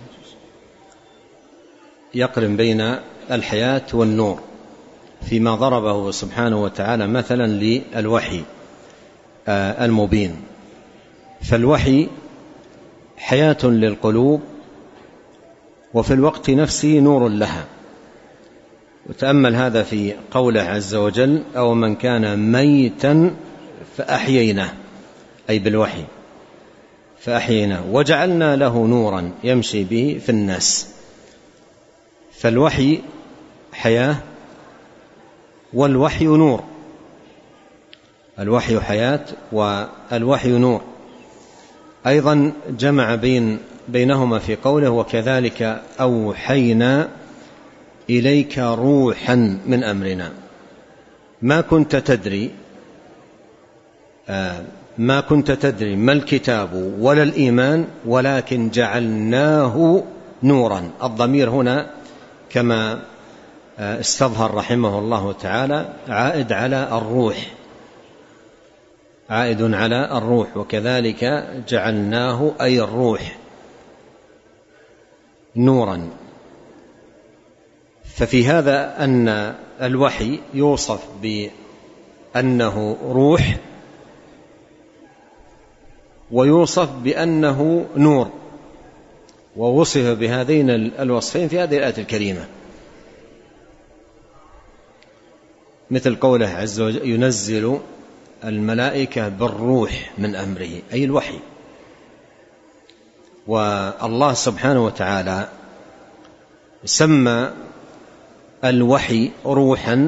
يقرن بين الحياة والنور فيما ضربه سبحانه وتعالى مثلا للوحي المبين. فالوحي حياة للقلوب وفي الوقت نفسه نور لها. وتأمل هذا في قوله عز وجل: أو من كان ميتا فأحييناه، أي بالوحي فأحييناه وجعلنا له نورا يمشي به في الناس. فالوحي حياة والوحي نور، الوحي حياة والوحي نور. أيضا جمع بينهما في قوله: وكذلك أوحينا إليك روحا من أمرنا ما كنت تدري ما الكتاب ولا الإيمان ولكن جعلناه نورا. الضمير هنا كما استظهر رحمه الله تعالى عائد على الروح، عائد على الروح. وكذلك جعلناه أي الروح نورا. ففي هذا أن الوحي يوصف بأنه روح ويوصف بأنه نور، ووصف بهذين الوصفين في هذه الآية الكريمة، مثل قوله عز وجل: ينزل الملائكة بالروح من أمره، أي الوحي. والله سبحانه وتعالى سمى الوحي روحا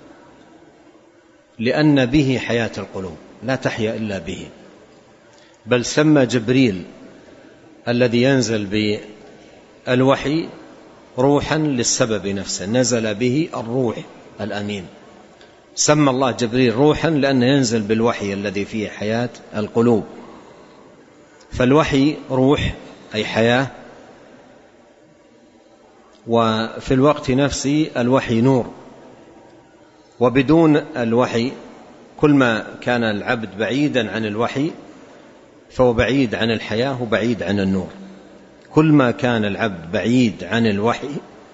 لأن به حياة القلوب، لا تحيا إلا به. بل سمى جبريل الذي ينزل بالوحي روحا للسبب نفسه، نزل به الروح الأمين. سمى الله جبريل روحا لأنه ينزل بالوحي الذي فيه حياة القلوب. فالوحي روح أي حياة، وفي الوقت نفسه الوحي نور. وبدون الوحي كل ما كان العبد بعيدا عن الوحي فهو بعيد عن الحياة وبعيد عن النور. كل ما كان العبد بعيد عن الوحي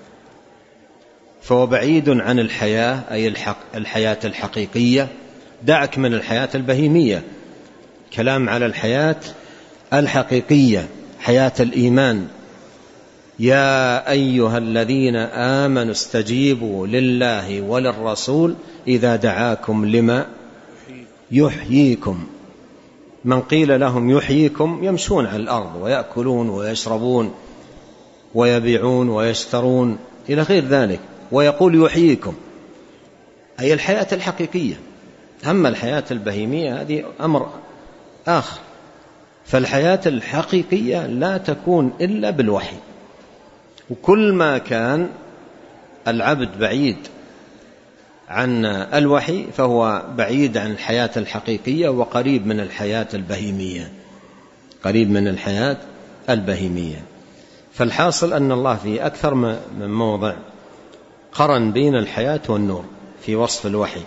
فهو بعيد عن الحياة، أي الحياة الحقيقية. دعك من الحياة البهيمية، كلام على الحياة الحقيقية، حياة الإيمان. يا أيها الذين آمنوا استجيبوا لله وللرسول إذا دعاكم لما يحييكم. من قيل لهم يحييكم يمشون على الأرض ويأكلون ويشربون ويبيعون ويشترون إلى غير ذلك، ويقول يحييكم أي الحياة الحقيقية. أما الحياة البهيمية هذه أمر آخر. فالحياة الحقيقية لا تكون إلا بالوحي. وكل ما كان العبد بعيد عن الوحي فهو بعيد عن الحياة الحقيقية وقريب من الحياة البهيمية، قريب من الحياة البهيمية. فالحاصل أن الله في أكثر من موضع قرن بين الحياة والنور في وصف الوحي.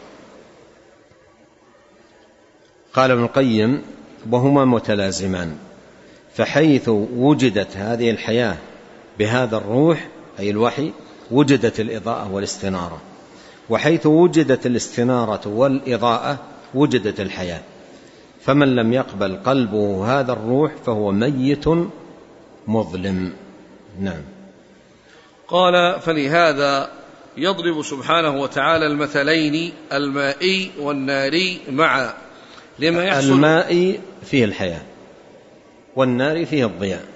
قال ابن القيم: وهما متلازمان، فحيث وجدت هذه الحياة بهذا الروح أي الوحي وجدت الإضاءة والاستنارة، وحيث وجدت الاستنارة والإضاءة وجدت الحياة. فمن لم يقبل قلبه هذا الروح فهو ميت مظلم. نعم. قال: فلهذا يضرب سبحانه وتعالى المثلين المائي والناري معا، لما يحصل. المائي فيه الحياة والنار فيه الضياء.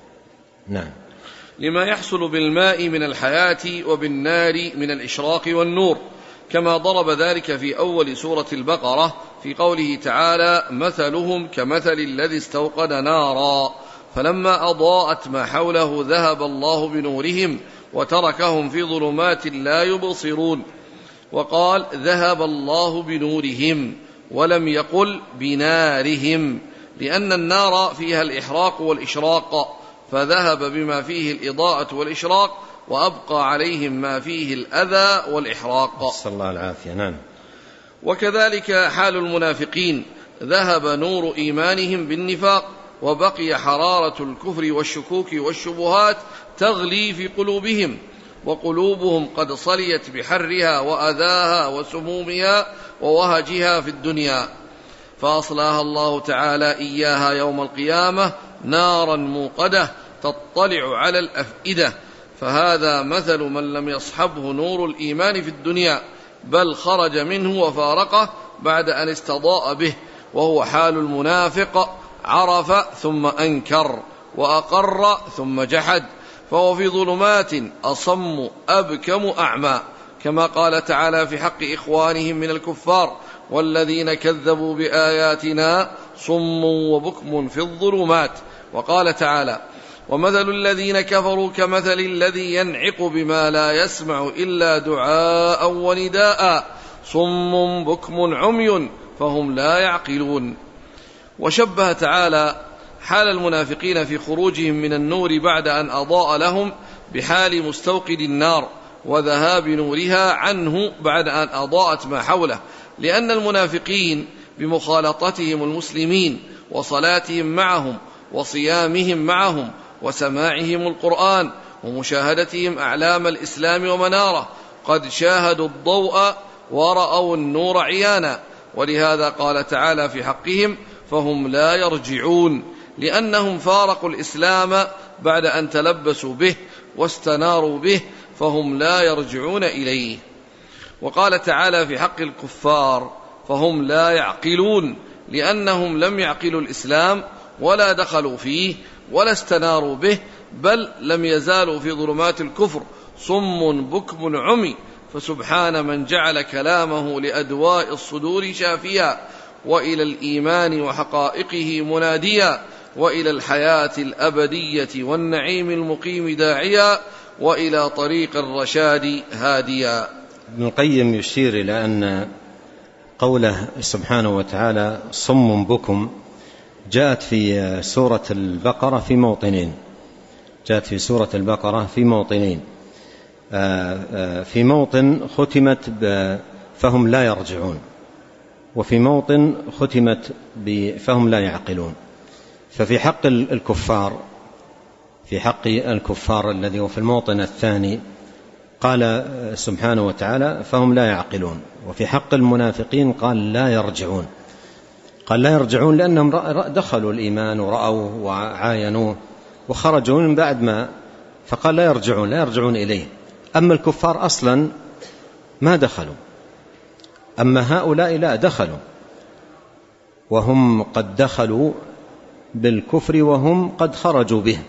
نعم. لما يحصل بالماء من الحياة وبالنار من الإشراق والنور، كما ضرب ذلك في أول سورة البقرة في قوله تعالى: مثلهم كمثل الذي استوقد نارا فلما أضاءت ما حوله ذهب الله بنورهم وتركهم في ظلمات لا يبصرون. وقال: ذهب الله بنورهم، ولم يقل بنارهم، لأن النار فيها الإحراق والإشراق، فذهب بما فيه الإضاءة والإشراق وأبقى عليهم ما فيه الأذى والإحراق. صلى الله العافية. نعم. وكذلك حال المنافقين، ذهب نور إيمانهم بالنفاق وبقي حرارة الكفر والشكوك والشبهات تغلي في قلوبهم، وقلوبهم قد صليت بحرها وأذاها وسمومها ووهجها في الدنيا، فأصلاها الله تعالى إياها يوم القيامة نارا موقدة تطلع على الأفئدة. فهذا مثل من لم يصحبه نور الإيمان في الدنيا، بل خرج منه وفارقه بعد أن استضاء به، وهو حال المنافق: عرف ثم أنكر، وأقر ثم جحد، فهو في ظلمات أصم أبكم أعمى، كما قال تعالى في حق إخوانهم من الكفار: والذين كذبوا بآياتنا صم وبكم في الظلمات. وقال تعالى: ومثل الذين كفروا كمثل الذي ينعق بما لا يسمع إلا دعاء ونداء صم بكم عمي فهم لا يعقلون. وشبه تعالى حال المنافقين في خروجهم من النور بعد أن أضاء لهم بحال مستوقد النار وذهاب نورها عنه بعد أن أضاءت ما حوله، لأن المنافقين بمخالطتهم المسلمين وصلاتهم معهم وصيامهم معهم وسماعهم القرآن ومشاهدتهم أعلام الإسلام ومناره قد شاهدوا الضوء ورأوا النور عيانا، ولهذا قال تعالى في حقهم: فهم لا يرجعون، لأنهم فارقوا الإسلام بعد أن تلبسوا به واستناروا به، فهم لا يرجعون إليه. وقال تعالى في حق الكفار: فهم لا يعقلون، لأنهم لم يعقلوا الإسلام ولا دخلوا فيه ولا استناروا به، بل لم يزالوا في ظلمات الكفر صم بكم عمي. فسبحان من جعل كلامه لأدواء الصدور شافيا، وإلى الإيمان وحقائقه مناديا، وإلى الحياة الأبدية والنعيم المقيم داعيا، وإلى طريق الرشاد هاديا. ابن القيم يشير إلى أن قوله سبحانه وتعالى صم بكم جاءت في سورة البقرة في موطنين، في موطن ختمت فهم لا يرجعون، وفي موطن ختمت فهم لا يعقلون. ففي حق الكفار الذي هو في الموطن الثاني قال سبحانه وتعالى فهم لا يعقلون، وفي حق المنافقين قال لا يرجعون لأنهم دخلوا الإيمان ورأوا وعاينوه وخرجوا من بعد ما، فقال لا يرجعون إليه. أما الكفار أصلا ما دخلوا، أما هؤلاء لا دخلوا، وهم قد دخلوا بالكفر وهم قد خرجوا به،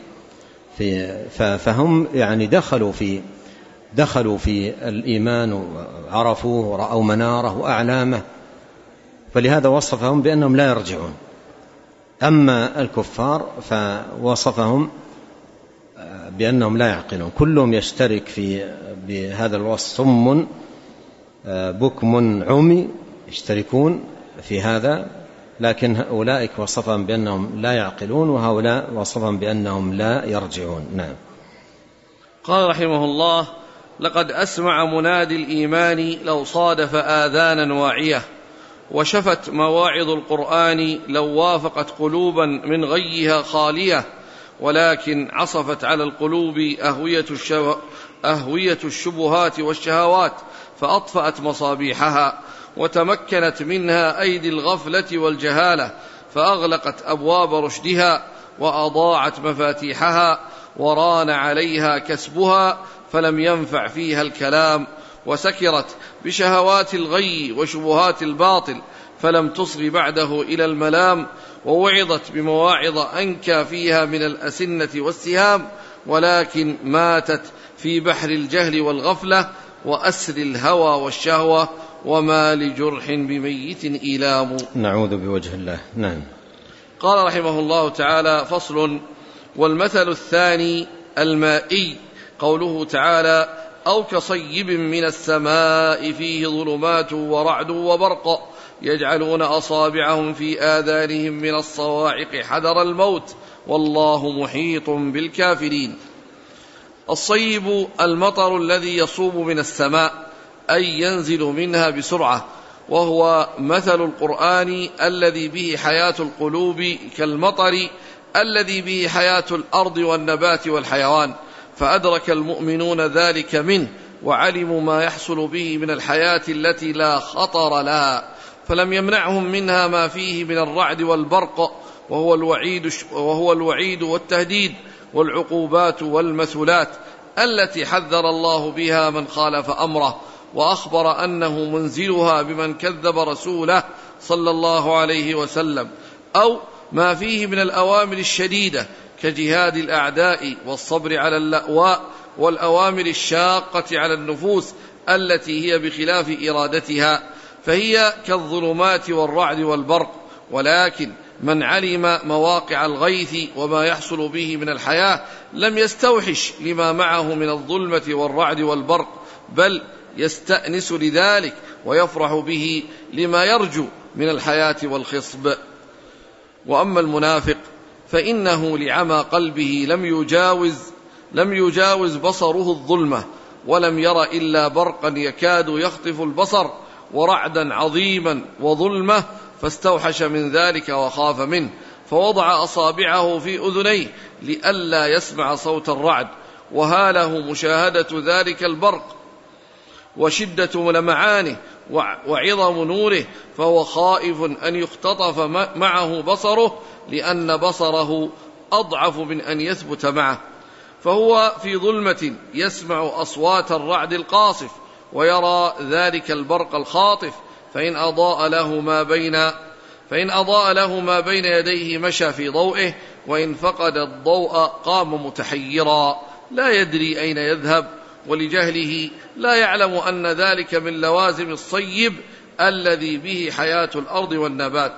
فهم يعني دخلوا في الإيمان وعرفوه ورأوا مناره وأعلامه، فلهذا وصفهم بأنهم لا يرجعون. أما الكفار فوصفهم بأنهم لا يعقلون. كلهم يشترك بهذا الوصف، صم بكم عمي، يشتركون في هذا، لكن أولئك وصفهم بأنهم لا يعقلون، وهؤلاء وصفهم بأنهم لا يرجعون. نعم. قال رحمه الله: لقد أسمع منادي الإيمان لو صادف آذانا واعية، وشفت مواعظ القرآن لو وافقت قلوبا من غيها خالية، ولكن عصفت على القلوب أهوية الشبهات والشهوات فأطفأت مصابيحها، وتمكنت منها أيدي الغفلة والجهالة فأغلقت أبواب رشدها وأضاعت مفاتيحها، وران عليها كسبها فلم ينفع فيها الكلام، وسكرت بشهوات الغي وشبهات الباطل فلم تصغ بعده إلى الملام، ووعظت بمواعظ أنكى فيها من الأسنة والسهام، ولكن ماتت في بحر الجهل والغفلة وأسر الهوى والشهوة، وما لجرح بميت إيلام. نعوذ بوجه الله. نعم. قال رحمه الله تعالى: فصل. والمثل الثاني المائي، قوله تعالى: أو كصيب من السماء فيه ظلمات ورعد وبرق يجعلون أصابعهم في آذانهم من الصواعق حذر الموت والله محيط بالكافرين. الصيب المطر الذي يصوب من السماء، أي ينزل منها بسرعة، وهو مثل القرآن الذي به حياة القلوب كالمطر الذي به حياة الأرض والنبات والحيوان، فأدرك المؤمنون ذلك منه وعلموا ما يحصل به من الحياة التي لا خطر لها، فلم يمنعهم منها ما فيه من الرعد والبرق، وهو الوعيد والتهديد والعقوبات والمثلات التي حذر الله بها من خالف أمره، وأخبر أنه منزلها بمن كذب رسوله صلى الله عليه وسلم، أو ما فيه من الأوامر الشديدة كجهاد الأعداء والصبر على اللأواء، والأوامر الشاقة على النفوس التي هي بخلاف إرادتها، فهي كالظلمات والرعد والبرق. ولكن من علم مواقع الغيث وما يحصل به من الحياة لم يستوحش لما معه من الظلمة والرعد والبرق، بل يستأنس لذلك ويفرح به لما يرجو من الحياة والخصب. وأما المنافق فإنه لعمى قلبه لم يجاوز بصره الظلمة، ولم ير إلا برقا يكاد يخطف البصر ورعدا عظيما وظلمة، فاستوحش من ذلك وخاف منه، فوضع أصابعه في أذنيه لئلا يسمع صوت الرعد، وهاله مشاهدة ذلك البرق وشدة لمعانه وعظم نوره، فهو خائف أن يختطف معه بصره، لأن بصره أضعف من أن يثبت معه، فهو في ظلمة يسمع أصوات الرعد القاصف ويرى ذلك البرق الخاطف، فإن أضاء له ما بين يديه مشى في ضوئه، وإن فقد الضوء قام متحيرا لا يدري أين يذهب، ولجهله لا يعلم أن ذلك من لوازم الصيب الذي به حياة الأرض والنبات،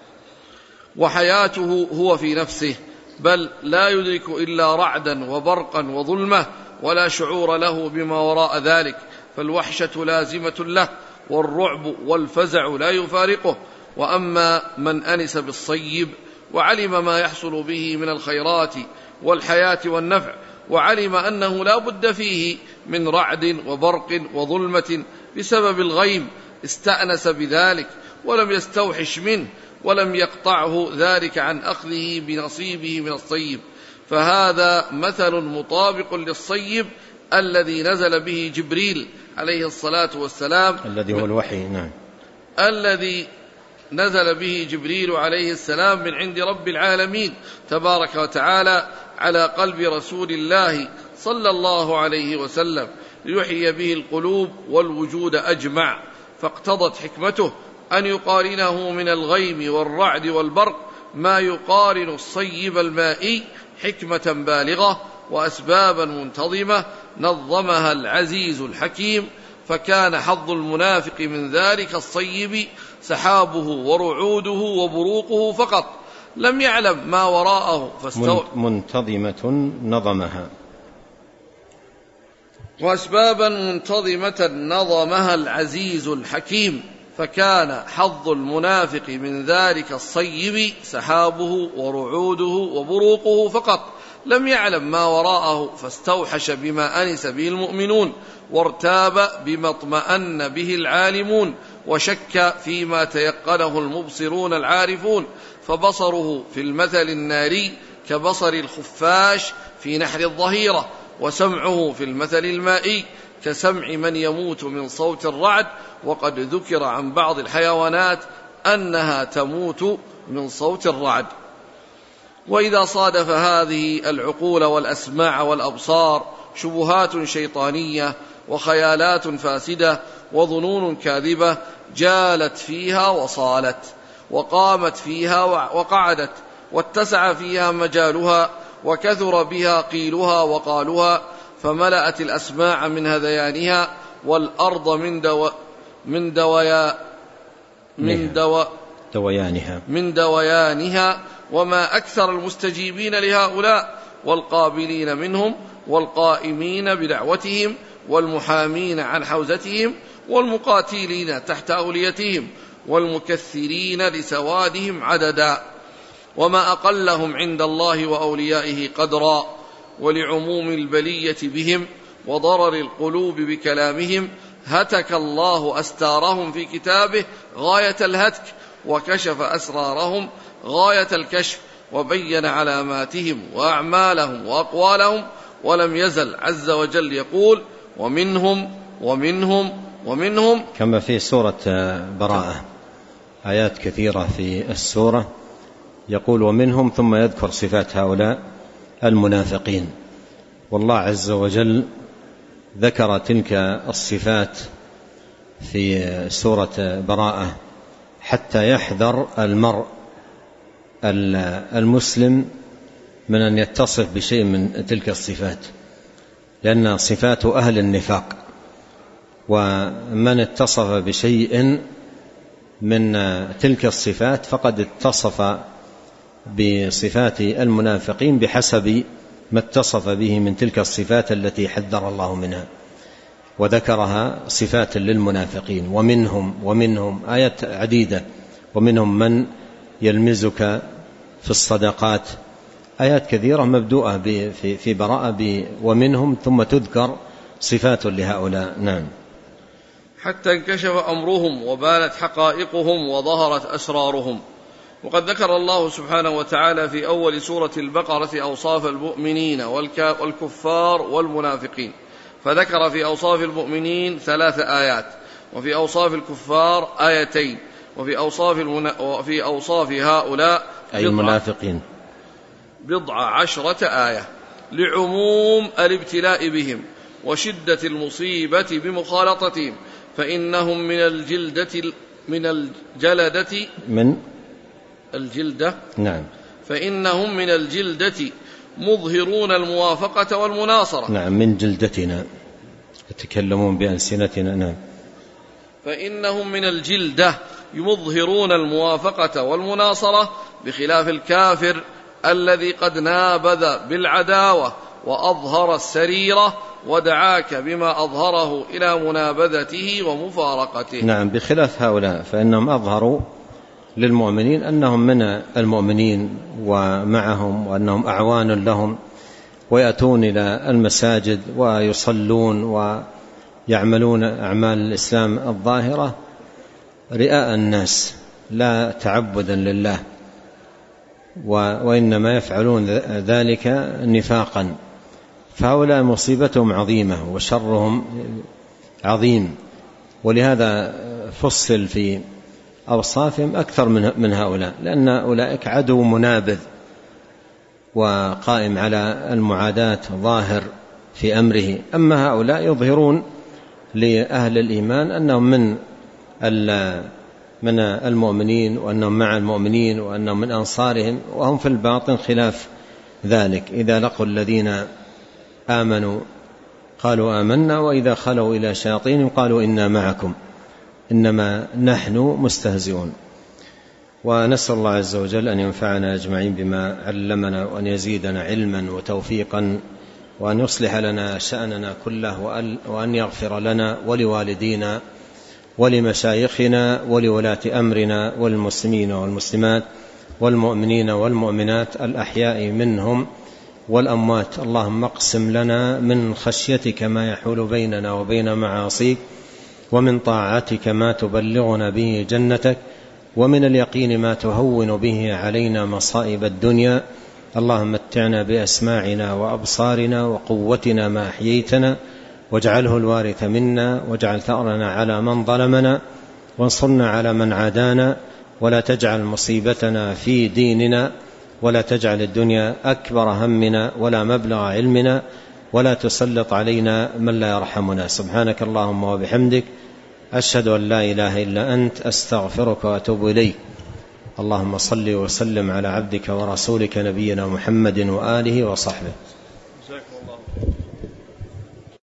وحياته هو في نفسه، بل لا يدرك إلا رعدا وبرقا وظلمة، ولا شعور له بما وراء ذلك، فالوحشة لازمة له، والرعب والفزع لا يفارقه. وأما من أنس بالصيب وعلم ما يحصل به من الخيرات والحياة والنفع، وعلم أنه لا بد فيه من رعد وبرق وظلمة بسبب الغيم، استأنس بذلك ولم يستوحش منه، ولم يقطعه ذلك عن أخذه بنصيبه من الصيب، فهذا مثل مطابق للصيب الذي نزل به جبريل عليه الصلاة والسلام، الذي هو الوحي، نعم، الذي نزل به جبريل عليه السلام من عند رب العالمين تبارك وتعالى على قلب رسول الله صلى الله عليه وسلم، ليحيي به القلوب والوجود أجمع، فاقتضت حكمته أن يقارنه من الغيم والرعد والبرق ما يقارن الصيب المائي حكمة بالغة وأسبابا منتظمة نظمها العزيز الحكيم، فكان حظ المنافق من ذلك الصيب سحابه ورعوده وبروقه فقط، لم يعلم ما وراءه منتظمة نظمها، وأسبابا منتظمة نظمها العزيز الحكيم، فكان حظ المنافق من ذلك الصيب سحابه ورعوده وبروقه فقط، لم يعلم ما وراءه، فاستوحش بما أنس به المؤمنون، وارتاب بما اطمأن به العالمون، وشك فيما تيقنه المبصرون العارفون، فبصره في المثل الناري كبصر الخفاش في نحر الظهيرة، وسمعه في المثل المائي كسمع من يموت من صوت الرعد، وقد ذكر عن بعض الحيوانات أنها تموت من صوت الرعد. وإذا صادف هذه العقول والأسماع والأبصار شبهات شيطانية وخيالات فاسدة وظنون كاذبة، جالت فيها وصالت، وقامت فيها وقعدت، واتسع فيها مجالها، وكثر بها قيلها وقالها، فملأت الأسماع من هذيانها، والأرض من دويانها، وما أكثر المستجيبين لهؤلاء، والقابلين منهم، والقائمين بدعوتهم، والمحامين عن حوزتهم، والمقاتلين تحت أوليتهم، والمكثرين لسوادهم عددا، وما أقلهم عند الله وأوليائه قدرا، ولعموم البلية بهم وضرر القلوب بكلامهم هتك الله أستارهم في كتابه غاية الهتك، وكشف أسرارهم غاية الكشف، وبين علاماتهم وأعمالهم وأقوالهم، ولم يزل عز وجل يقول ومنهم ومنهم ومنهم، كما في سورة براءة آيات كثيرة في السورة يقول ومنهم، ثم يذكر صفات هؤلاء المنافقين. والله عز وجل ذكر تلك الصفات في سورة براءة حتى يحذر المرء المسلم من أن يتصف بشيء من تلك الصفات، لأن صفات أهل النفاق، ومن اتصف بشيء من تلك الصفات فقد اتصف بصفات المنافقين بحسب ما اتصف به من تلك الصفات التي حذر الله منها، وذكرها صفات للمنافقين. ومنهم آيات عديدة، ومنهم من يلمزك في الصدقات، آيات كثيرة مبدوءة في براءة ومنهم، ثم تذكر صفات لهؤلاء. نعم. حتى انكشف أمرهم وبانت حقائقهم وظهرت أسرارهم. وقد ذكر الله سبحانه وتعالى في أول سورة البقرة أوصاف المؤمنين والكفار والمنافقين، فذكر في أوصاف المؤمنين 3 آيات، وفي أوصاف الكفار آيتين، وفي أوصاف هؤلاء أي المنافقين 10 آية، لعموم الابتلاء بهم وشدة المصيبة بمخالطتهم، فإنهم من الجلدة نعم، فإنهم من الجلدة مظهرون الموافقة والمناصرة. نعم، من جلدتنا يتكلمون بألسنتنا. نعم، فإنهم من الجلدة يظهرون الموافقة والمناصرة، بخلاف الكافر الذي قد نابذ بالعداوة وأظهر السريرة ودعاك بما أظهره إلى منابذته ومفارقته. نعم، بخلاف هؤلاء فإنهم أظهروا للمؤمنين أنهم من المؤمنين ومعهم وأنهم أعوان لهم، ويأتون إلى المساجد ويصلون ويعملون أعمال الإسلام الظاهرة رئاء الناس لا تعبدا لله، وإنما يفعلون ذلك نفاقا. فهؤلاء مصيبتهم عظيمة وشرهم عظيم، ولهذا فصل في أوصافهم أكثر من هؤلاء، لأن أولئك عدو منابذ وقائم على المعاداة ظاهر في أمره. أما هؤلاء يظهرون لأهل الإيمان أنهم من المؤمنين وأنهم مع المؤمنين وأنهم من أنصارهم، وهم في الباطن خلاف ذلك. إذا لقوا الذين آمنوا قالوا آمنا، وإذا خلوا إلى شياطينهم قالوا إنا معكم إنما نحن مستهزئون. ونسأل الله عز وجل أن ينفعنا أجمعين بما علمنا، وأن يزيدنا علما وتوفيقا، وأن يصلح لنا شأننا كله، وأن يغفر لنا ولوالدينا ولمشايخنا ولولاة أمرنا والمسلمين والمسلمات والمؤمنين والمؤمنات الأحياء منهم والأموات. اللهم اقسم لنا من خشيتك ما يحول بيننا وبين معاصيك، ومن طاعتك ما تبلغنا به جنتك، ومن اليقين ما تهون به علينا مصائب الدنيا. اللهم متعنا بأسماعنا وأبصارنا وقوتنا ما أحييتنا، واجعله الوارث منا، واجعل ثأرنا على من ظلمنا، وانصرنا على من عادانا، ولا تجعل مصيبتنا في ديننا، ولا تجعل الدنيا أكبر همنا ولا مبلغ علمنا، ولا تسلط علينا من لا يرحمنا. سبحانك اللهم وبحمدك، أشهد أن لا إله إلا أنت، أستغفرك وأتوب إليك. اللهم صل وسلم على عبدك ورسولك نبينا محمد وآله وصحبه.